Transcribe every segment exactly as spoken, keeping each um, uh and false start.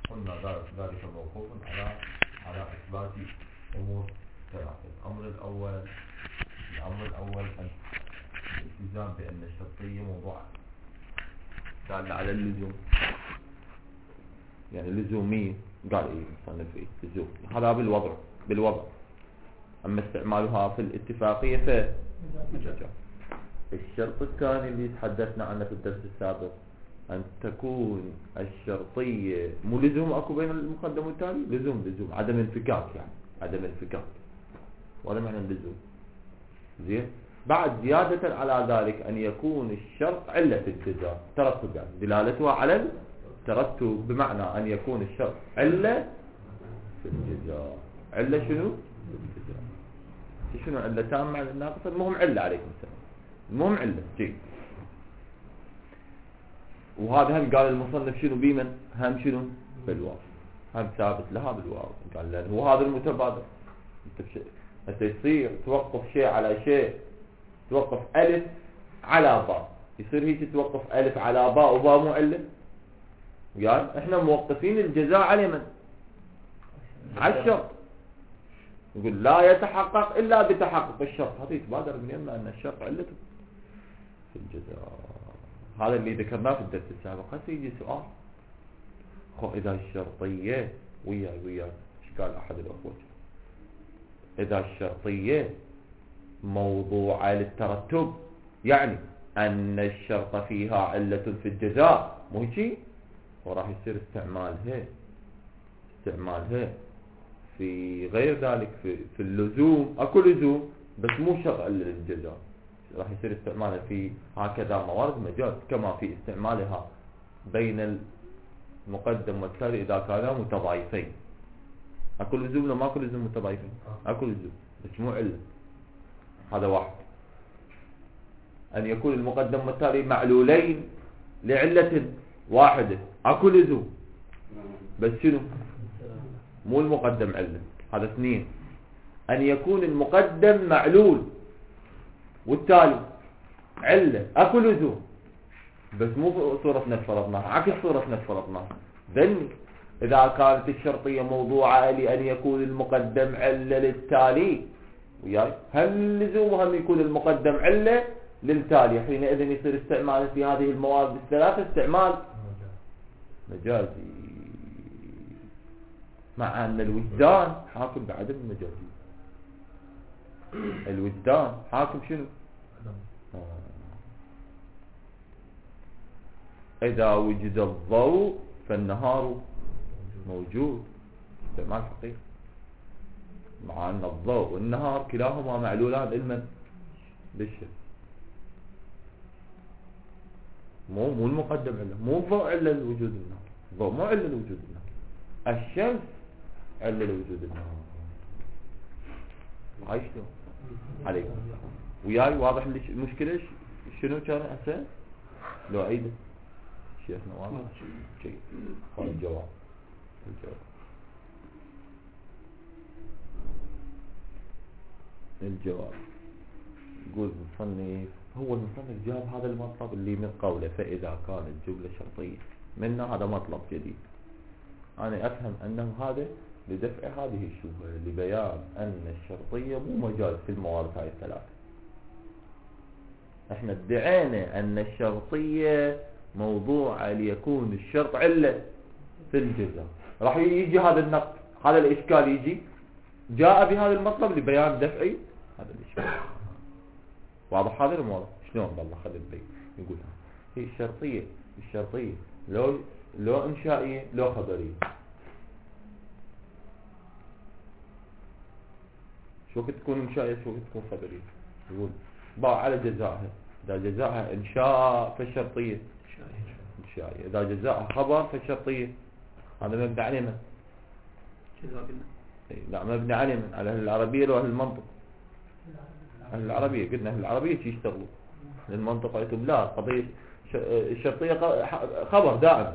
قلنا ذلك موقوف على على إثبات أمور ثلاثة. الأمر الأول الأمر الأول الالتزام بأن الشرطية موضوع دال على اللزوم، يعني لزومية. قال إيه مصنف إيه لزوم، هذا بالوضع بالوضع أما استعمالها في الاتفاقية فمجاز. الشرط الثاني اللي تحدثنا عنه في الدرس السابق أن تكون الشرطية مو لزوم أكو بين المقدم والتالي، لزوم لزوم عدم انفكاك، يعني عدم انفكاك ولا معنى اللزوم. زين، بعد زيادة على ذلك أن يكون الشرط علة الجزاء ترتب، يعني دلالتها على الترتب، بمعنى أن يكون الشرط علة في الجزاء. علة شنو؟ في الجزاء. شنو علة تامة على الناقصة؟ المهم علة عليكم السلام، المهم علة. جيد، وهذا هم قال المصنف شنو بيمن هم شنو بالواو، هم ثابت لها بالواو. قال لأن هو هذا المتبادر. انت يصير توقف شيء على شيء، توقف ألف على باء، يصير هيك توقف ألف على باء وباء مو علة. يعني احنا موقفين الجزاء على من؟ على الشرط. يقول لا يتحقق إلا بتحقق الشرط، هذا يتبادر من يمنا أن الشرط علته في الجزاء. هذا اللي ذكرناه في الدرس السابق. هسه يجي سؤال، خو إذا الشرطية وياي وياي ايش قال أحد الأخوة؟ إذا الشرطية موضوعة للترتب، يعني أن الشرط فيها علة في الجزاء، مو هيك؟ وراح يصير استعمالها استعمالها في غير ذلك، في, في اللزوم. أكو لزوم بس مو شرط علة للجزاء، راح يصير استعمالها في هكذا موارد مجاز، كما في استعمالها بين المقدم والتالي إذا كانا متضايفين. أكو لزوم لو ما أكو لزوم متضايفين؟ أكو لزوم بس مو علة. هذا واحد. أن يكون المقدم والتالي معلولين لعلة واحدة، أكو لزوم بس شنو مو المقدم علة. هذا اثنين. أن يكون المقدم معلول والتالي علة، أكو لزوم بس مو صورتنا فرضناها، عكس صورتنا فرضناها. ذني إذا كانت الشرطية موضوعة لأن يكون المقدم علة للتالي، وياي هم لزوم وهم يكون المقدم علة للتالي، حينئذ يصير استعمال في هذه الموارد الثلاثة استعمال مجازي، مع أن الوجدان حاكم بعدم المجازي. الوجدان حاكم شنو؟ آه. إذا وجد الضوء فالنهار موجود، استعمال حقيقي، مع أن الضوء والنهار كلاهما معلولان لمن؟ للشمس. مو مو المقدم علة، مو الضوء علة لوجود النهار، الضوء مو علة لوجود النهار، الشمس علة لوجود النهار. هاي شنو عليكم وياي؟ واضح المشكلة شنو كان هسه؟ لو عيد شيخنا واضح شيء. قال الجواب الجواب الجواب يقول المصنف، هو المصنف جاب هذا المطلب اللي من قوله فإذا كانت جملة شرطية منا، هذا مطلب جديد. أنا أفهم أنه هذا لدفع هذه الشبهة، لبيان أن الشرطية مو مجاز في الموارد هاي الثلاثة. احنا ادعينا أن الشرطية موضوعة ليكون الشرط علة في الجزاء، راح يجي هذا النقد، هذا الإشكال يجي، جاء بهذا المطلب لبيان دفعي هذا الإشكال. واضح هذا الموضوع؟ شلون بالله خلي البيت يقول هي الشرطية الشرطية لو لو إنشائية لو خبرية. شو وقت تكون إنشائية شو وقت تكون خبرية؟ يقول باع على جزائها، إذا جزائها إنشاء فالشرطية إنشائية، إذا جزائها خبر فالشرطية. هذا مبني عليه من؟ لا مبني عليه من؟ على أهل العربية لو أهل المنطق؟ أهل العربية. قلنا أهل العربية شي يشتغلوا، المنطق قلتم لا، قضية الشرطية خبر دائما،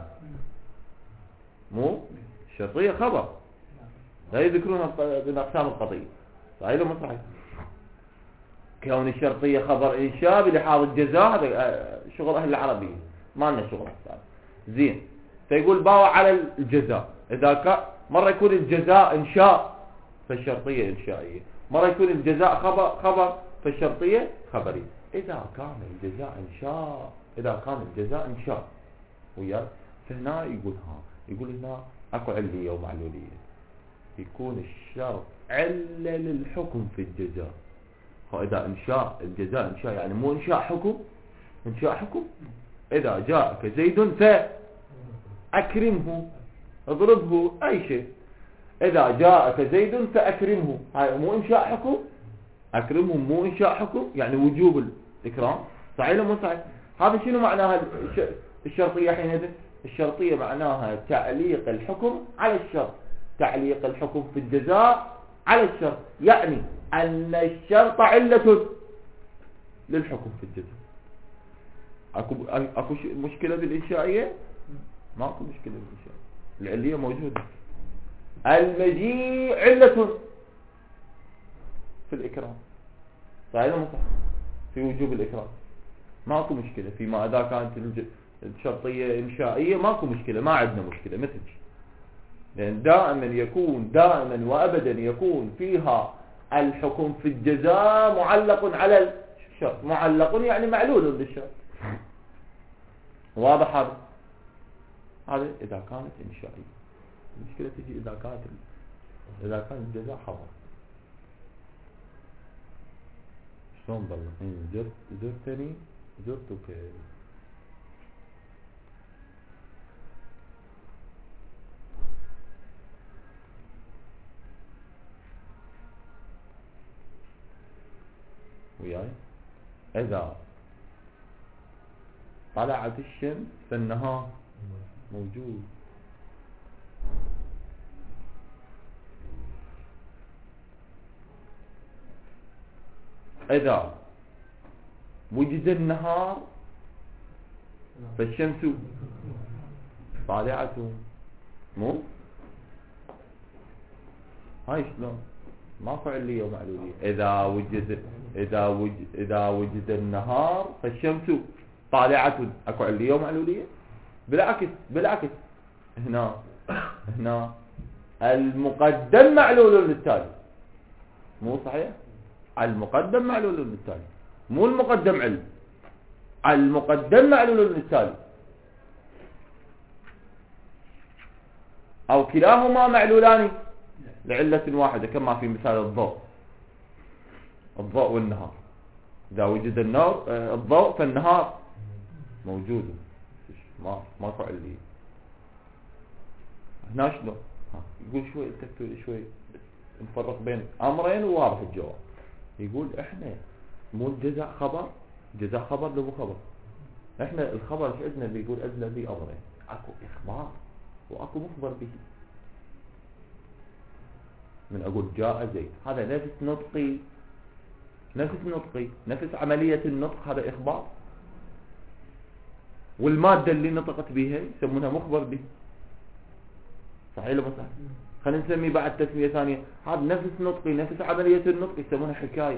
مو الشرطية خبر لا يذكرونها من أقسام القضية. صحيح ولا مو صحيح؟ كون الشرطية خبر إنشاء بلحاظ الجزاء هذا شغل أهل العربية، ما لنا شغل هذا. زين، فيقول باوع على الجزاء، إذا كان مرة يكون الجزاء إنشاء فالشرطية إنشائية، مرة يكون الجزاء خبر خبر فالشرطية خبرية. إذا كان الجزاء إنشاء إذا كان الجزاء إنشاء وياك، فهنا يقول ها يقول هنا أكو علية ومعلولية، يكون الشرط علة للحكم في الجزاء. فإذا إنشاء الجزاء إنشاء يعني مو إنشاء حكم، إنشاء حكم. إذا جاءك زيد فأكرمه اضربه أي شيء. إذا جاءك زيد فأكرمه، هاي مو إنشاء حكم، أكرمه مو إنشاء حكم يعني وجوب الإكرام، صحيح ولا مو صحيح؟ هذا شنو معناها الشرطية حينئذ؟ الشرطية معناها تعليق الحكم على الشرط، تعليق الحكم في الجزاء على الشرط، يعني أن الشرط علة للحكم في الجزاء. أكو أكو مشكلة بالإنشائية؟ ما أكو مشكلة بالإنشائية، العلية موجودة. المجيء علة في الإكرام، صحيح ولا مو صح؟ في وجوب الإكرام ماكو مشكلة. فيما إذا كانت الشرطية إنشائية ماكو مشكلة، ما عندنا مشكلة مثل شيء، لأن دائما يكون دائما وأبدا يكون فيها الحكم في الجزاء معلق على الشرط، معلق يعني معلول للشرط. واضح هذا؟ هذا إذا كانت إنشائية. المشكلة تجي إذا كانت إذا كان الجزاء خبر. شلون ضل؟ زرت زرتني زرتك. وياي إذا طلعت الشمس فالنهار موجود. إذا وجد النهار فالشمس طالعة، مو هاي شلون؟ ماكو علية ومعلولية. إذا وجد إذا وجد إذا وجد النهار فالشمس طالعة، أكو علية ومعلولية؟ بالعكس بالعكس، هنا هنا المقدم معلول للتالي، مو صحيح؟ المقدم معلول للتالي، مو المقدم علم، المقدم معلول للتالي، أو كلاهما معلولان لعلة واحدة، كما في مثال الضوء الضوء والنهار. إذا وجد النار الضوء فالنهار موجود، ما ماكو علية. هنا شلون؟ يقول شوي التكتل شوي نفرق بين أمرين وواضح الجواب. يقول إحنا مو الجزاء خبر، جزاء خبر لو خبر. إحنا الخبر ايش عندنا؟ بيقول عندنا به أمرين، أكو إخبار وأكو مخبر به. من أقول جاء زيد، هذا نفس نطقي نفس نطقي نفس عملية النطق، هذا إخبار، والمادة اللي نطقت بها يسمونها مخبر به، صحيح ولا صح؟ خلينا نسمي بعد تسمية ثانية، هذا نفس نطقي نفس عملية النطق يسمونها حكاية،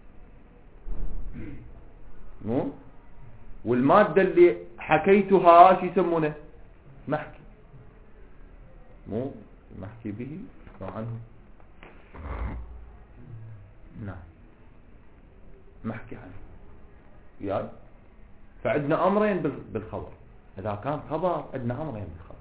مو؟ والمادة اللي حكيتها شو يسمونه؟ محكي، مو؟ محكي به عنه، نعم محكي عنه. يعني فعندنا أمرين بالخبر، إذا كان خبر عندنا أمرين بالخبر.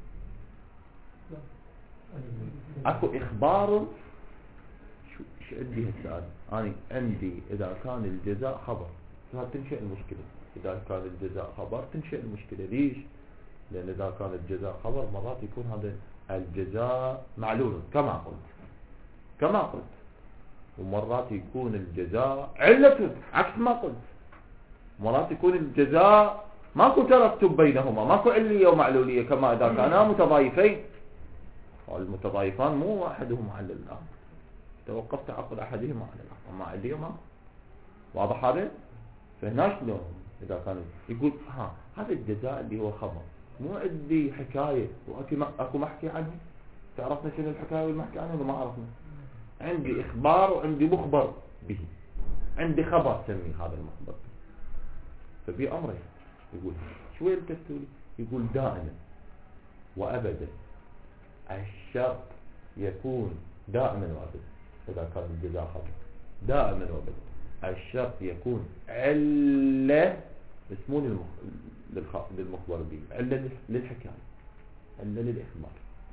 أكو إخبار. شو شو عندي هالسؤال؟ أنا عندي إذا كان الجزاء خبر تنشئ المشكلة، إذا كان الجزاء خبر تنشئ المشكلة. ليش؟ لأن إذا كان الجزاء خبر مرات يكون هذا الجزاء معلول كما قلت كما قلت ومرات يكون الجزاء علة عكس ما قلت. مرات يكون الجزاء ماكو ترتب بينهما، ماكو علية ومعلولية، كما إذا كانا متضايفين، والمتضايفان مو أحدهما على الآخر، توقف تعقد أحدهما على الآخر، ما علية ما. واضح هذا؟ فهنا شلون إذا كان يقول ها هذا الجزاء اللي هو خبر، مو عندي حكاية وأكو محكي عنه. تعرفنا شنو الحكاية والمحكي عنه ولا ما عرفنا؟ عندي إخبار وعندي مخبر به، عندي خبر سمي هذا المخبر، ففي أمرين. يقول شوي التفتولي، يقول دائما وأبدا الشرط يكون دائما وابدا إذا كان الجزاء خبر دائما وابدا الشرط يكون علة بس مو للمخ... للمخبر به، علة للحكاية، علة للإخبار.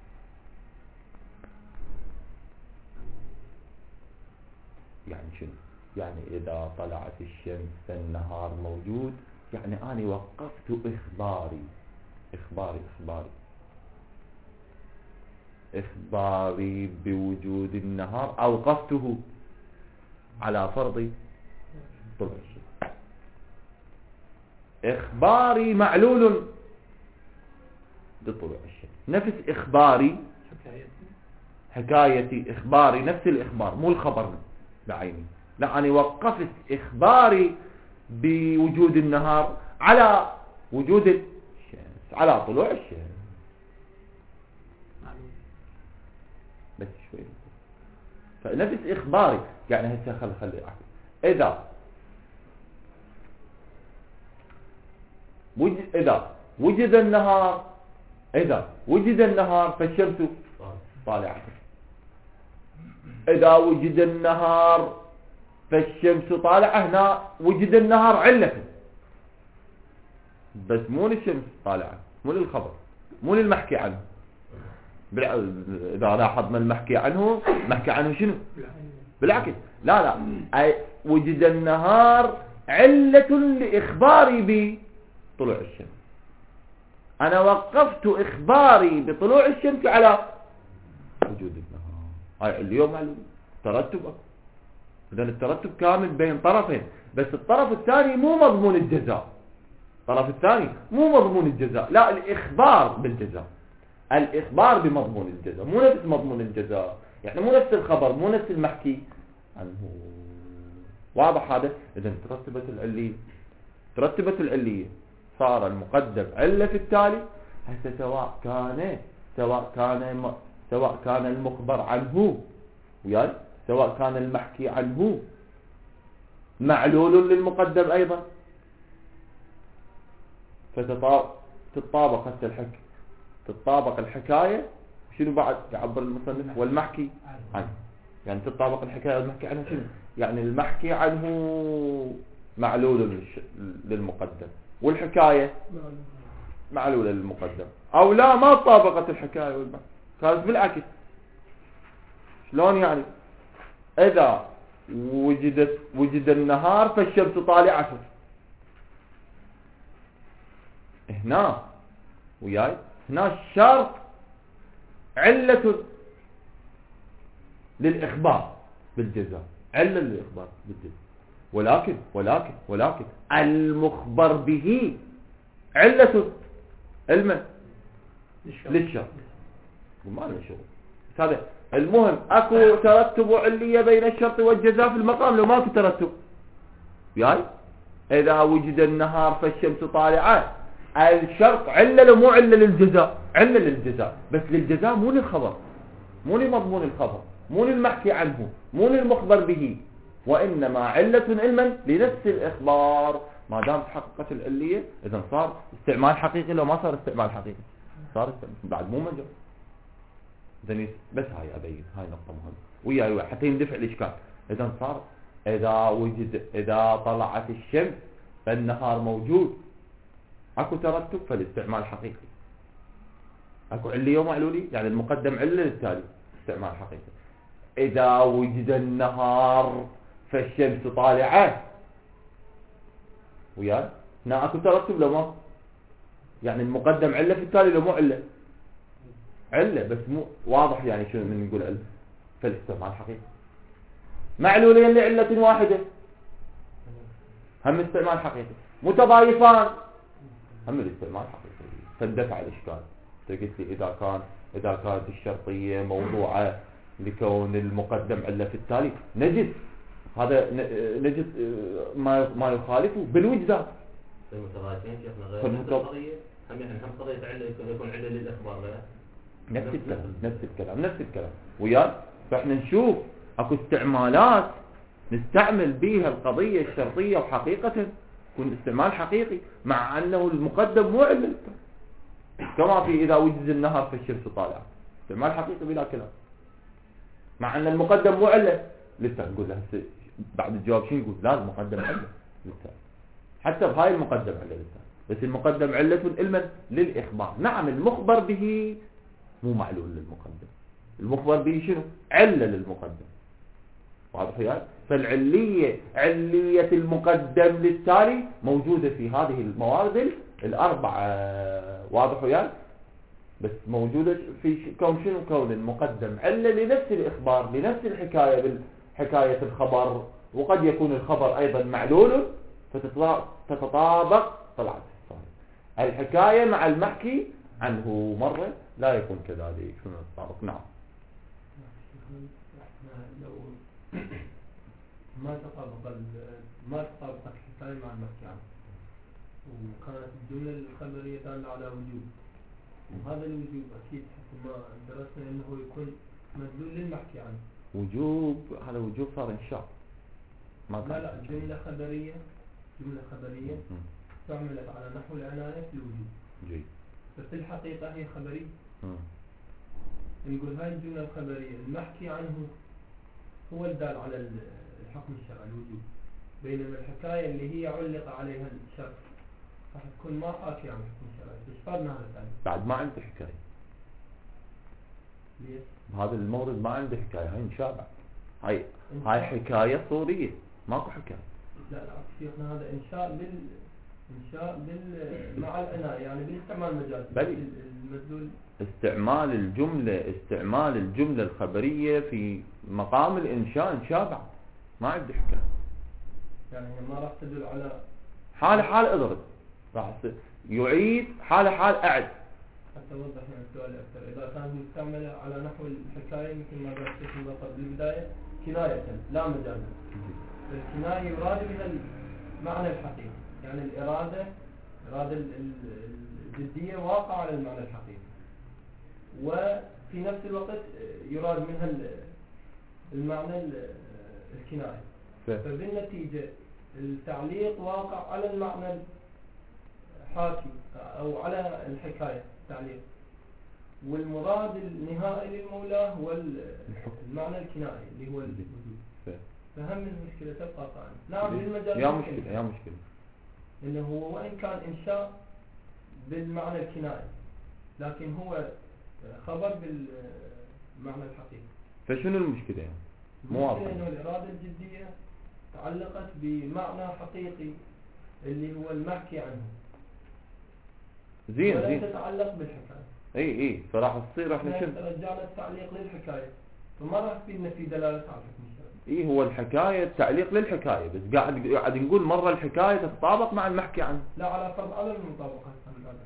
يعني شنو؟ يعني إذا طلعت الشمس فالنهار موجود، يعني أنا وقفت إخباري إخباري إخباري إخباري بوجود النهار، أوقفته على فرض طلوع الشمس. إخباري معلول لطلوع الشمس، نفس إخباري حكايتي إخباري نفس الإخبار، مو الخبر بعيني، لا أنا وقفت إخباري بوجود النهار على وجود الشمس، على طلوع الشمس. بس شوي فنفس إخباري. يعني هسه خل خلي أحكي إذا وجد إذا وجد النهار إذا وجد النهار فالشمس طالعة، إذا وجد النهار فالشمس طالعة، هنا وجد النهار علة بس مو للشمس طالعة، مو للخبر، مو للمحكي عنه. إذا لاحظنا المحكي عنه محكي عنه شنو؟ بالعكس، لا لا أي وجد النهار علة لإخباري بطلوع الشمس. أنا وقفت إخباري بطلوع الشمس على وجود النهار. هاي اليوم معلوم ترتب، إذن الترتب كامل بين طرفين، بس الطرف الثاني مو مضمون الجزاء، الطرف الثاني مو مضمون الجزاء، لا الإخبار بالجزاء، الإخبار بمضمون الجزاء، مو نفس مضمون الجزاء، يعني مو نفس الخبر، مو نفس المحكي عنه. واضح هذا؟ إذن ترتبت العلية، ترتبت العلية، صار المقدم علة في التالي. هسه سواء كان سواء كان سواء كان المخبر عنه وياي سواء كان المحكي عنه معلول للمقدم أيضا، فتتطابق هسه الحكي، تتطابق الحكاية شنو بعد يعبر المصنف والمحكي عنه. يعني تتطابق الحكاية والمحكي عنه شنو؟ يعني المحكي عنه معلول للمقدم والحكاية معلولة للمقدم، أو لا ما طابقت الحكاية والمحكي، كانت بالعكس. شلون يعني؟ إذا وجدت وجد النهار فالشمس طالعة، هنا وياي هنا الشرط علة للإخبار بالجزاء، علة للإخبار بالجزاء، ولكن ولكن ولكن المخبر به علة المن للشرط، وما لنا شغل هذا. المهم اكو ترتب علية بين الشرط والجزاء في المقام، لو ماكو ترتب وياي اذا وجد النهار فالشمس طالعة، الشرط علة لو مو علة للجزاء، علة للجزاء بس للجزاء مو للخبر، مو لمضمون الخبر، مو للمحكي عنه، مو للمخبر به، وإنما علة علما لنفس الإخبار. ما دام تحققت العلية إذا صار استعمال حقيقي، لو ما صار استعمال حقيقي صار استعمال. بعد مو مجرد إذن بس هاي أبين هاي نقطة مهمة وياي حتى يندفع الإشكال. إذا صار إذا وجد إذا طلعت الشمس فالنهار موجود، أكو ترتب فالاستعمال حقيقي، أكو علية ومعلولي، يعني المقدم علة للتالي استعمال حقيقي. إذا وجد النهار فالشمس طالعة وياي هنا أكو ترتب لو ما، يعني المقدم علة في التالي لو مو علة علة بس مو واضح. يعني شنو من نقول علة؟ فالاستعمال حقيقي. معلولين لعلة واحدة هم استعمال حقيقي، متضايفان هم الاستعمال حقيقي، فاندفع الإشكال. قلت لي إذا كان إذا كانت الشرطية موضوعة لكون المقدم علة في التالي، نجد هذا نجد ما ما يخالفه بالوجدان. المتضايفين شيخنا غير نفس القضية، هم يعني هم قضية علة يكون علة للإخبار غير نفس الكلام نفس الكلام نفس الكلام ويا. فاحنا نشوف اكو استعمالات نستعمل بيها القضية الشرطية وحقيقة يكون استعمال حقيقي، مع انه المقدم مو علة، كما في اذا وجد النهار فالشمس طالعة، استعمال حقيقي بلا كلام، مع أن المقدم مو علة للتالي. نقول له هسه بعد الجواب شو نقول؟ لازم مقدم علة للتالي، حتى بهاي المقدم علة للتالي، بس المقدم علة للمن؟ للإخبار. نعم المخبر به مو معلول للمقدم، المخبر به شنو؟ علة للمقدم. واضح يعني؟ فالعلية علية المقدم للتالي موجودة في هذه الموارد الأربعة. واضح يعني؟ بس موجودة في كون شنو؟ كون المقدم علة لنفس الإخبار، لنفس الحكاية بالحكاية الخبر، وقد يكون الخبر أيضا معلول فتتطابق طلعت الصحيح. الحكاية مع المحكي عنه مرة لا يكون كذلك. شنو الطابق؟ نعم. لو ما تطابق ما تطابق الحكاية مع المحكي عنه، وكانت الجملة الخبرية دالة على وجوب، وهذا الوجوب أكيد حتى ما درسنا أنه يكون مدلول للمحكي عنه. وجوب، هذا وجوب صار إنشاء. ما لا لا جملة خبرية، جملة خبرية تعملت على نحو العناية في الوجوب. جيد. ففي الحقيقة هي خبرية. نقول هاي الجملة الخبرية المحكي عنه هو الدال على الحكم الشرعي الوجوب، بينما الحكاية اللي هي علق عليها الشرع راح تكون ما حاكي عن الحكم الشرعي. استفادنا هذا الثاني. بعد ما عنده حكاية. ليش؟ بهذا المورد ما عنده حكاية، هاي انشاء. هاي هاي حكاية صورية، ماكو حكاية. لا لا شيخنا هذا إنشاء بال إنشاء بال مع العناية، يعني بالاستعمال المجازي. بلي المدلول استعمال الجملة، استعمال الجملة الخبرية في مقام الإنشاء إنشاء بعد ما عنده حكاية. يعني ما راح تدل على حال حال اضرب، راح يعيد حال حال أعد. حتى أوضح يعني السؤال أكثر. إذا كانت مستعملة على نحو الحكاية مثل ما قلت لكم قبل البداية كناية لا مجازا، الكناية يراد بها المعنى الحقيقي، يعني الإرادة إرادة الجدية واقع على المعنى الحقيقي، وفي نفس الوقت يراد منها المعنى الكناية. فبالنتيجة التعليق واقع على المعنى الحاكي أو على الحكاية تعليق، والمراد النهائي للمولى هو المعنى الكنائي اللي هو الوجود. فهم المشكلة تبقى قائمة. نعم للمجال يا مشكلة يا مشكلة إنه هو وإن كان إنشاء بالمعنى الكنائي لكن هو خبر بالمعنى الحقيقي. فشنو المشكلة يعني؟ مو واضح. إنه الإرادة الجدية تعلقت بمعنى حقيقي اللي هو المحكي عنه. زين زين. ولا تتعلق بالحكاية. اي اي فراح تصير احنا شنو؟ رجعنا التعليق للحكاية، فما راح تفيدنا في دلالة على الحكم الشرعي. اي هو الحكاية التعليق للحكاية، بس قاعد قاعد نقول مرة الحكاية تتطابق مع المحكي عنه. لا على فرض على المطابقة هذا.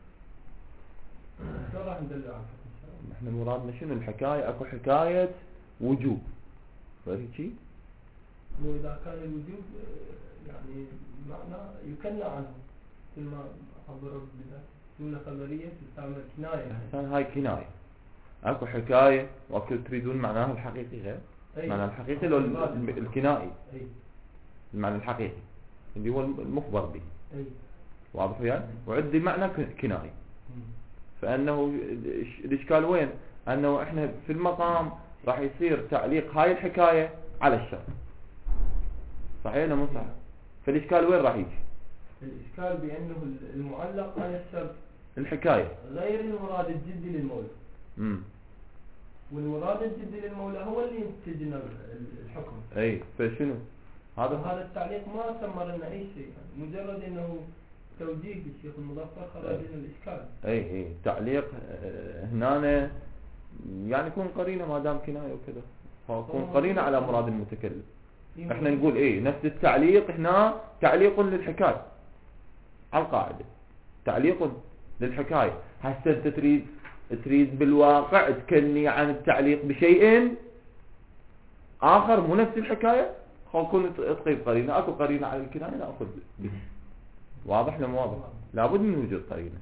شو راح ندل على الحكم الشرعي؟ احنا مرادنا شنو الحكاية؟ اكو حكاية وجوب. فهمت شيء؟ مو إذا كان الوجوب يعني معنى يكنى عنه مثل ما عبروا بالبداية. جملة خبرية تستعمل كناية. أحسن هاي كناية. أكو حكاية وأكو تريدون معناها الحقيقي غير. معنى الحقيقي لو الكنائي. أي. المعنى الحقيقي اللي هو المخبر به. أي. واضح يعني؟ وعندي معنى كنائي. فأنه الإشكال وين؟ أنه إحنا في المقام راح يصير تعليق هاي الحكاية على الشر. صحيح ولا مو صحيح؟ فالإشكال وين راح يجي؟ الإشكال بأنه المعلق على الشر الحكاية غير المراد الجدي للمولى. امم والمراد الجدي للمولى هو اللي ينتج لنا الحكم. اي فشنو هذا؟ هذا التعليق ما ثمر لنا أي شيء، مجرد أنه توجيه بالشيخ المظفر خرج لنا الإشكال. اي اي تعليق هنا يعني يكون قرينة ما دام كناية وكذا، فيكون قرينة على مراد المتكلم. احنا نقول ايه نفس التعليق هنا تعليق للحكاية على القاعدة، تعليق للحكاية. هسه انت تريد تريد بالواقع تكني عن التعليق بشيء آخر مو نفس الحكاية، خلكون تقيد قرينة. اكو قرينة على الكناية نأخذ به. واضح ولا مو واضح؟ لابد من وجود قرينة.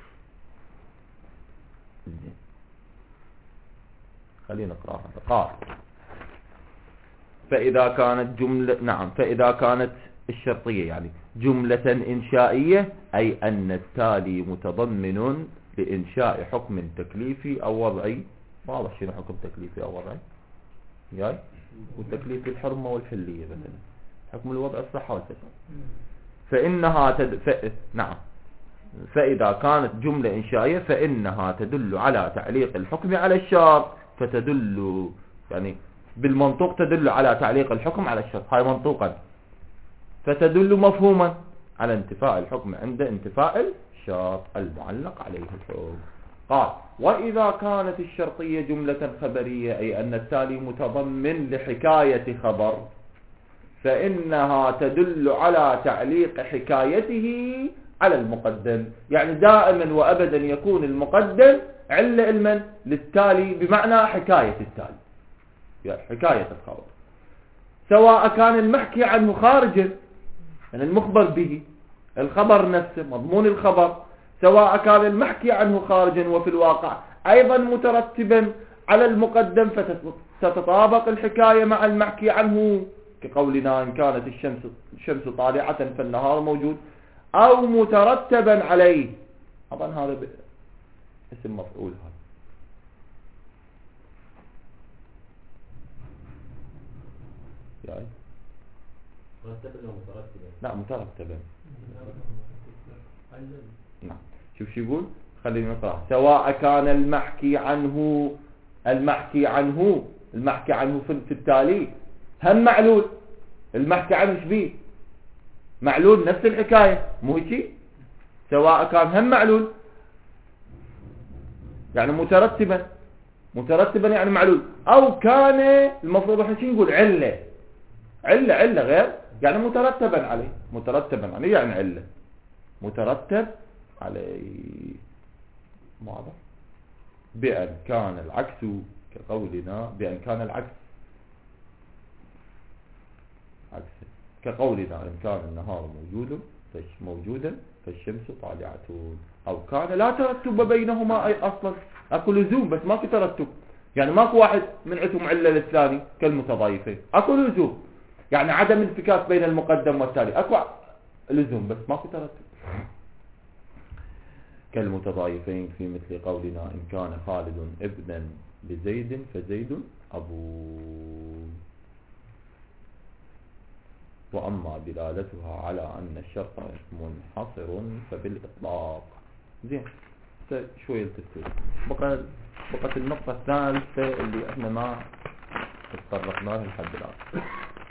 خلينا نقرأ هذا. قال فإذا كانت جملة نعم فإذا كانت الشرطية يعني جملة إنشائية، أي أن التالي متضمن لإنشاء حكم تكليفي أو وضعي واضح شنو حكم تكليفي أو وضعي جاي وتكليف الحرمة والحلية مثلا حكم الوضع الصحة والفساد. فإنها تد... ف... نعم فإذا كانت جملة إنشائية فإنها تدل على تعليق الحكم على الشرط، فتدل يعني بالمنطوق تدل على تعليق الحكم على الشرط، هاي منطوقا، فتدل مفهوما على انتفاء الحكم عند انتفاء الشرط المعلق عليه الحكم. قال وإذا كانت الشرطية جملة خبرية أي أن التالي متضمن لحكاية خبر فإنها تدل على تعليق حكايته على المقدم، يعني دائما وأبدا يكون المقدم علة المن للتالي بمعنى حكاية التالي، يعني حكاية الخبر، سواء كان المحكي عنه خارجا يعني المخبر به الخبر نفسه مضمون الخبر، سواء كان المحكي عنه خارجا وفي الواقع أيضا مترتبا على المقدم فتتطابق الحكاية مع المحكي عنه، كقولنا إن كانت الشمس الشمس طالعة فالنهار موجود، أو مترتبا عليه، طبعا هذا اسم مفعول هذا. يعني مرتبا أو مترتبا؟ لا مترتبا. نعم شوف شو يقول، خلينا نقرأ. سواء كان المحكي عنه المحكي عنه المحكي عنه في التالي هم معلول، المحكي عنه ايش بيه؟ معلول نفس الحكاية مو هيك؟ سواء كان هم معلول يعني مترتبا، مترتبا يعني معلول، او كان المفروض احنا شو نقول علة علة علة غير يعني مترتبا عليه، مترتبا عليه يعني علة مترتب عليه. واضح؟ بأن كان العكس كقولنا بأن كان العكس عكس كقولنا إن كان النهار موجود موجودا فالشمس طالعة، أو كان لا ترتب بينهما أي أصلا، أكو لزوم بس ماكو ترتب، يعني ماكو واحد من عندهم علة للثاني كالمتضايفين، أكو لزوم يعني عدم انفكاك بين المقدم والتالي، أكو لزوم بس ماكو ترتب. كالمتضايفين في مثل قولنا إن كان خالد ابنا لزيد فزيد أبوه. وأما دلالتها على أن الشرط منحصر فبالإطلاق. زين شوية التفسير بقى بقت النقطة الثالثة اللي احنا ما تطرقناها لحد الآن.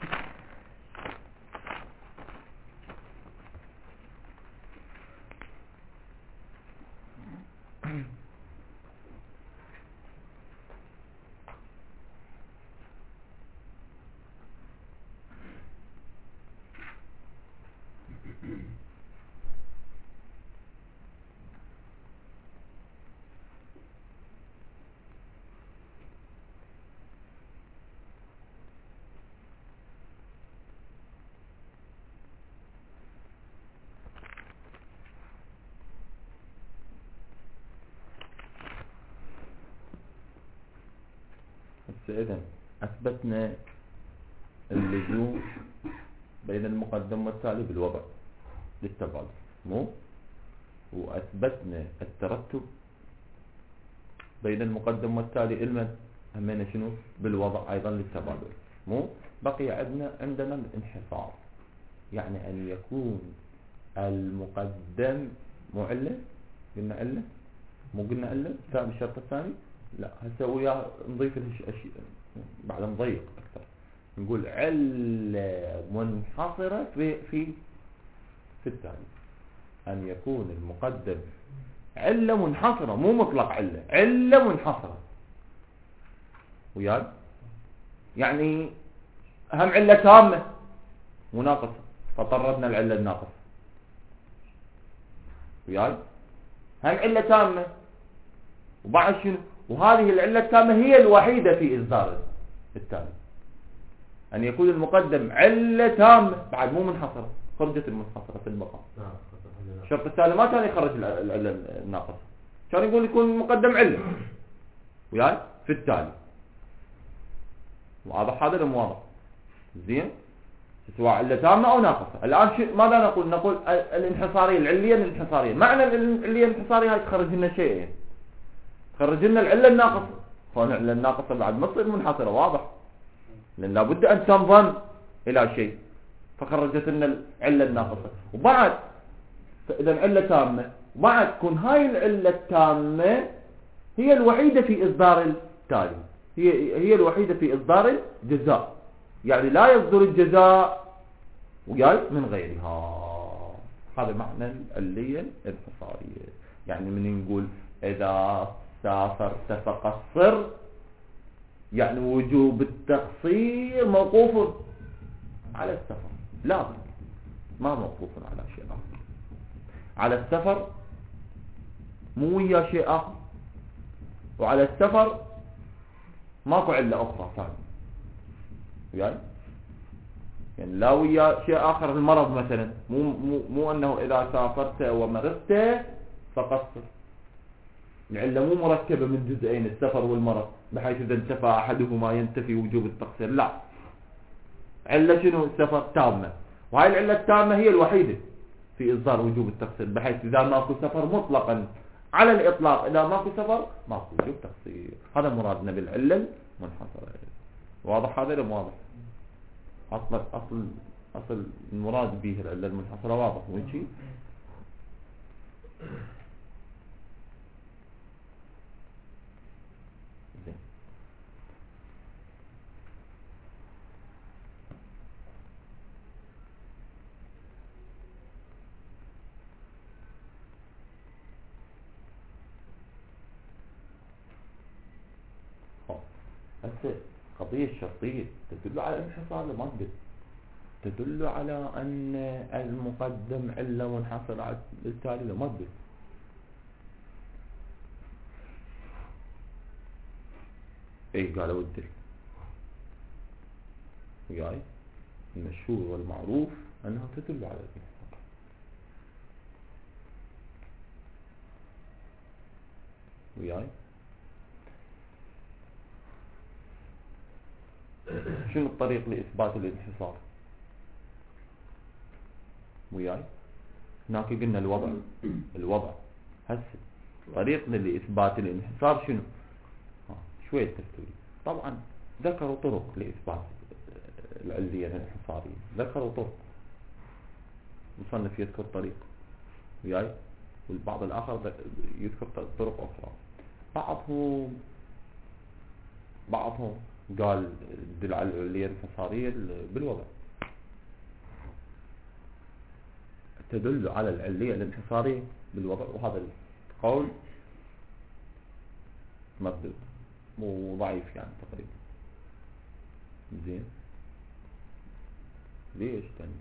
إذن أثبتنا اللزوم بين المقدم والتالي بالوضع للتبادل مو، وأثبتنا الترتب بين المقدم والتالي المن همينا شنو بالوضع أيضا للتبادل مو. بقي عندنا عندنا الانحصار، يعني أن يكون المقدم معلة، قلنا علة مو قلنا علة تابع الشرط الثاني، لا هسه وياه نضيف الاشياء بعد نضيق اكثر، نقول علة منحصرة في في في التالي، ان يكون المقدم علة منحصرة مو مطلق علة، علة منحصرة وياه، يعني هم علة تامة مناقصة فطردنا العلة الناقصة وياه، هم علة تامة وبعد شنو، وهذه العلة التامة هي الوحيدة في إصدار التالي، أن يكون المقدم علة تامة بعد مو منحصرة، خرجت المنحصرة في المقام. الشرط التالي ما كان يخرج العلة الناقصة، كان يقول يكون المقدم علة وياي في التالي. واضح هذا ولا واضح؟ زين، سواء علة تامة أو ناقصة. الآن ماذا نقول؟ نقول الانحصارية العلية الانحصارية. معنى العلية الانحصارية هاي تخرج لنا شيئين، تخرج لنا العلة الناقصة فالعلة الناقصة بعد ما تصير منحصرة، واضح، لأن لابد أن تنضم إلى شيء، فخرجت لنا العلة الناقصة. وبعد إذا علة تامة، وبعد تكون هاي العلة التامة هي الوحيدة في إصدار التالي، هي هي الوحيدة في إصدار الجزاء، يعني لا يصدر الجزاء وياي من غيرها. هذا معنى العلية الانحصارية. يعني من نقول إذا سافرت فقصر، يعني وجوب التقصير موقوف على السفر، لا ما موقوف على شيء آخر. على السفر مو ويا شيء آخر، وعلى السفر ماكو علة أخرى ثانية، يعني يعني لا ويا شيء آخر. المرض مثلا، مو مو مو أنه إذا سافرت ومرضت فقصر، العلة مو مركبة من جزئين، السفر والمرض، بحيث إذا انتفى أحدهما ينتفي وجوب التقصير، لا. علة شنو؟ السفر تامة، وهاي العلة التامة هي الوحيدة في إصدار وجوب التقصير، بحيث إذا ماكو سفر مطلقا على الإطلاق، إذا ماكو سفر ماكو وجوب تقصير. هذا مرادنا بالعلة المنحصرة. واضح هذا ولا مو واضح؟ أصل أصل أصل المراد به العلة المنحصرة واضح وين شيء؟ زين. هسه القضية الشرطية تدل على الانحصار ولا ما تدل؟ تدل على أن المقدم علة منحصرة على التالي ولا ما تدل؟ ايه قالوا تدل. وياي المشهور والمعروف أنها تدل على الانحصار. وياي شنو الطريق لإثبات الانحصار؟ وياي هناك قلنا الوضع الوضع هسه طريقنا لإثبات الانحصار شنو؟ ها شوية تفكير. طبعا ذكروا طرق لإثبات العلية الانحصارية، ذكروا طرق، مصنف يذكر طريق وياي، والبعض الآخر يذكر طرق أخرى. بعضهم بعضهم قال دل على العلية الانحصارية بالوضع، تدل على العلية الانحصارية بالوضع، وهذا القول مردود وضعيف يعني تقريبا. زين ليش تاني؟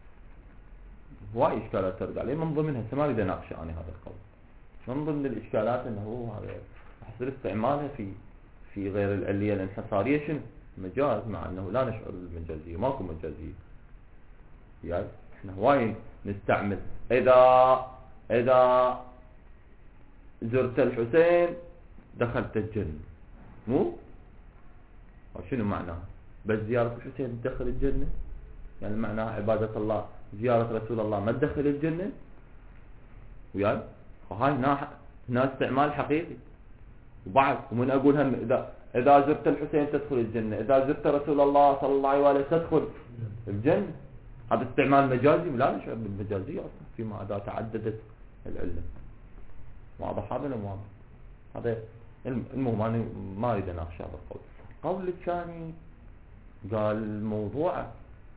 هواي إشكالات ترد عليه، من ضمنها ما أريد أناقش أنا هذا القول. من ضمن الإشكالات أنه هو هذا يحصل استعمالها في في غير العلية الانحصارية شنو؟ مجاز، مع أنه لا نشعر بالمجازية، ماكو مجازية. يعني احنا هواي نستعمل إذا إذا زرت الحسين دخلت الجنة، مو؟ أو شنو معناها؟ بس زيارة الحسين تدخل الجنة؟ يعني معناها عبادة الله، زيارة رسول الله ما تدخل الجنة؟ وياي فهاي هنا هنا استعمال حقيقي. وبعد ومن أقول هم إذا إذا زرت الحسين تدخل الجنة، إذا زرت رسول الله صلى الله عليه وسلم تدخل الجنة، هذا استعمال مجازي، لا نشعر بالمجازية أصلا فيما إذا تعددت العلة. واضح هذا ولا مو واضح؟ هذا المهم أنا ما أريد أناقش هذا القول. القول الثاني قال موضوع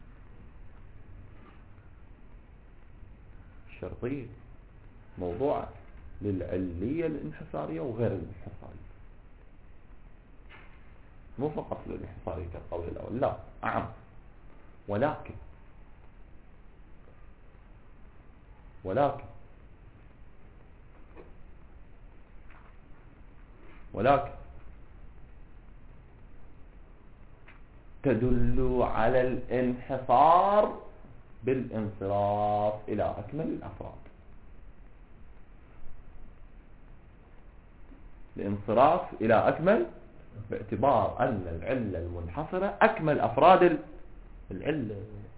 الشرطية موضوع للعلية الانحصارية وغير الانحصارية، مو فقط للانحصارية كالقول الأول، لا أعم. ولكن ولكن ولكن تدل على الانحصار بالانصراف إلى أكمل الأفراد. الانصراف إلى أكمل، باعتبار أن العلة المنحصرة أكمل أفراد العلة،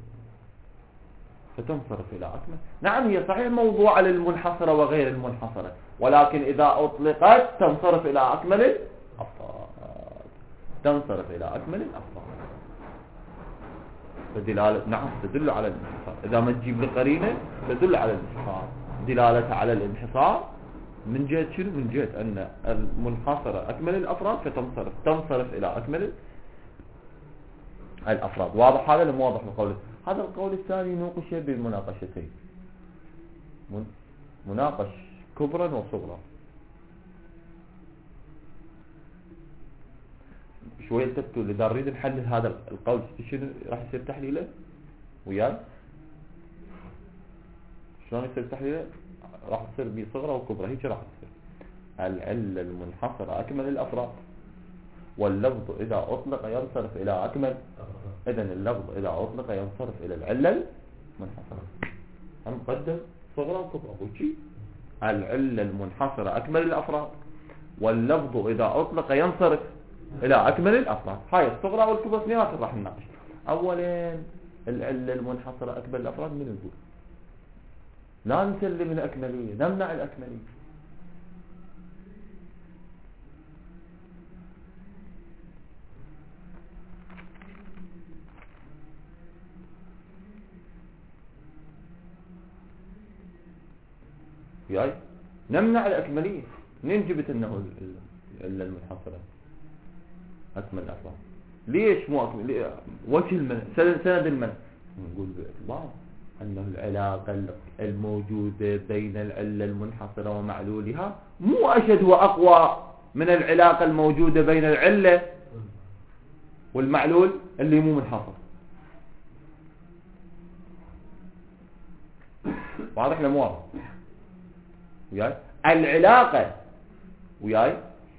فتنصرف إلى أكمل. نعم هي صحيح موضوع للمنحصرة وغير المنحصرة، ولكن إذا أطلقت تنصرف إلى أكمل الأفراد. تنصرف إلى أكمل الأفراد. فدلالة نعم تدل على الانحصار. إذا ما تجيب لي قرينة تدل على الانحصار. دلالة على الانحصار من جهة شنو؟ من جهة أن المنحصرة أكمل الأفراد فتنصرف تنصرف إلى أكمل الأفراد. واضح هذا لم واضح القول؟ هذا القول الثاني نوقش بالمناقشتين، مناقش كبرى وصغرى. شوية تبتو إذا نريد نحلل هذا القول شنو راح يصير تحليله وياي؟ شلون يصير تحليله؟ راح تصير بصغرى وكبرى. هيك راح تصير العلة المنحصرة أكمل الأفراد، واللفظ إذا أطلق ينصرف إلى أكمل. إذن اللفظ إذا أطلق ينصرف إلى العلة المنحصرة. هم قدم صغرى وكبرى وشي العلة المنحصرة أكمل الأفراد، واللفظ إذا أطلق ينصرف إلى أكمل الأفراد. هاي الصغرى والكبرى اثنيناتهم راح نناقش. أولا العلة المنحصرة أكمل الأفراد من نقول لا نسلم الأكملية، نمنع الأكملية. ياي نمنع الأكملية. منين جبت أنه العلة المنحصرة أكمل الأفراد؟ ليش مو أكمل؟ وجه المنع سند المنع نقول باعتبار أنه العلاقة الموجودة بين العلة المنحصرة ومعلولها مو أشد وأقوى من العلاقة الموجودة بين العلة والمعلول اللي مو منحصر. واضح ولا مو واضح؟ وياي العلاقة وياي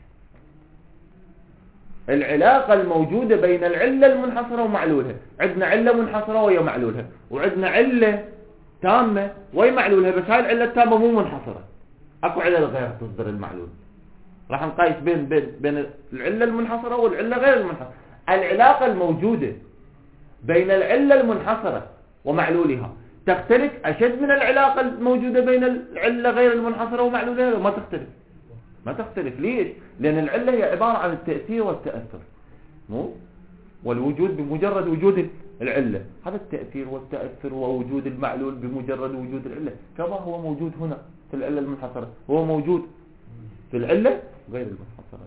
العلاقة الموجودة بين العلة المنحصرة ومعلولها. عندنا علة منحصرة وهي معلولها، وعندنا علة تامة وهي معلولها، بس هاي العلة التامة مو منحصرة، اكو علة غير تصدر المعلول. راح نقايس بين بين بين العلة المنحصرة والعلة غير المنحصرة. العلاقة الموجودة بين العلة المنحصرة ومعلولها تختلف أشد من العلاقة الموجودة بين العلة غير المنحصرة ومعلولها؟ ما تختلف. ما تختلف. ليش؟ لأن العلة هي عبارة عن التأثير والتأثر، مو والوجود بمجرد وجود العلة. هذا التأثير والتأثر ووجود المعلول بمجرد وجود العلة كما هو موجود هنا في العلة المنحصرة هو موجود في العلة غير المنحصرة.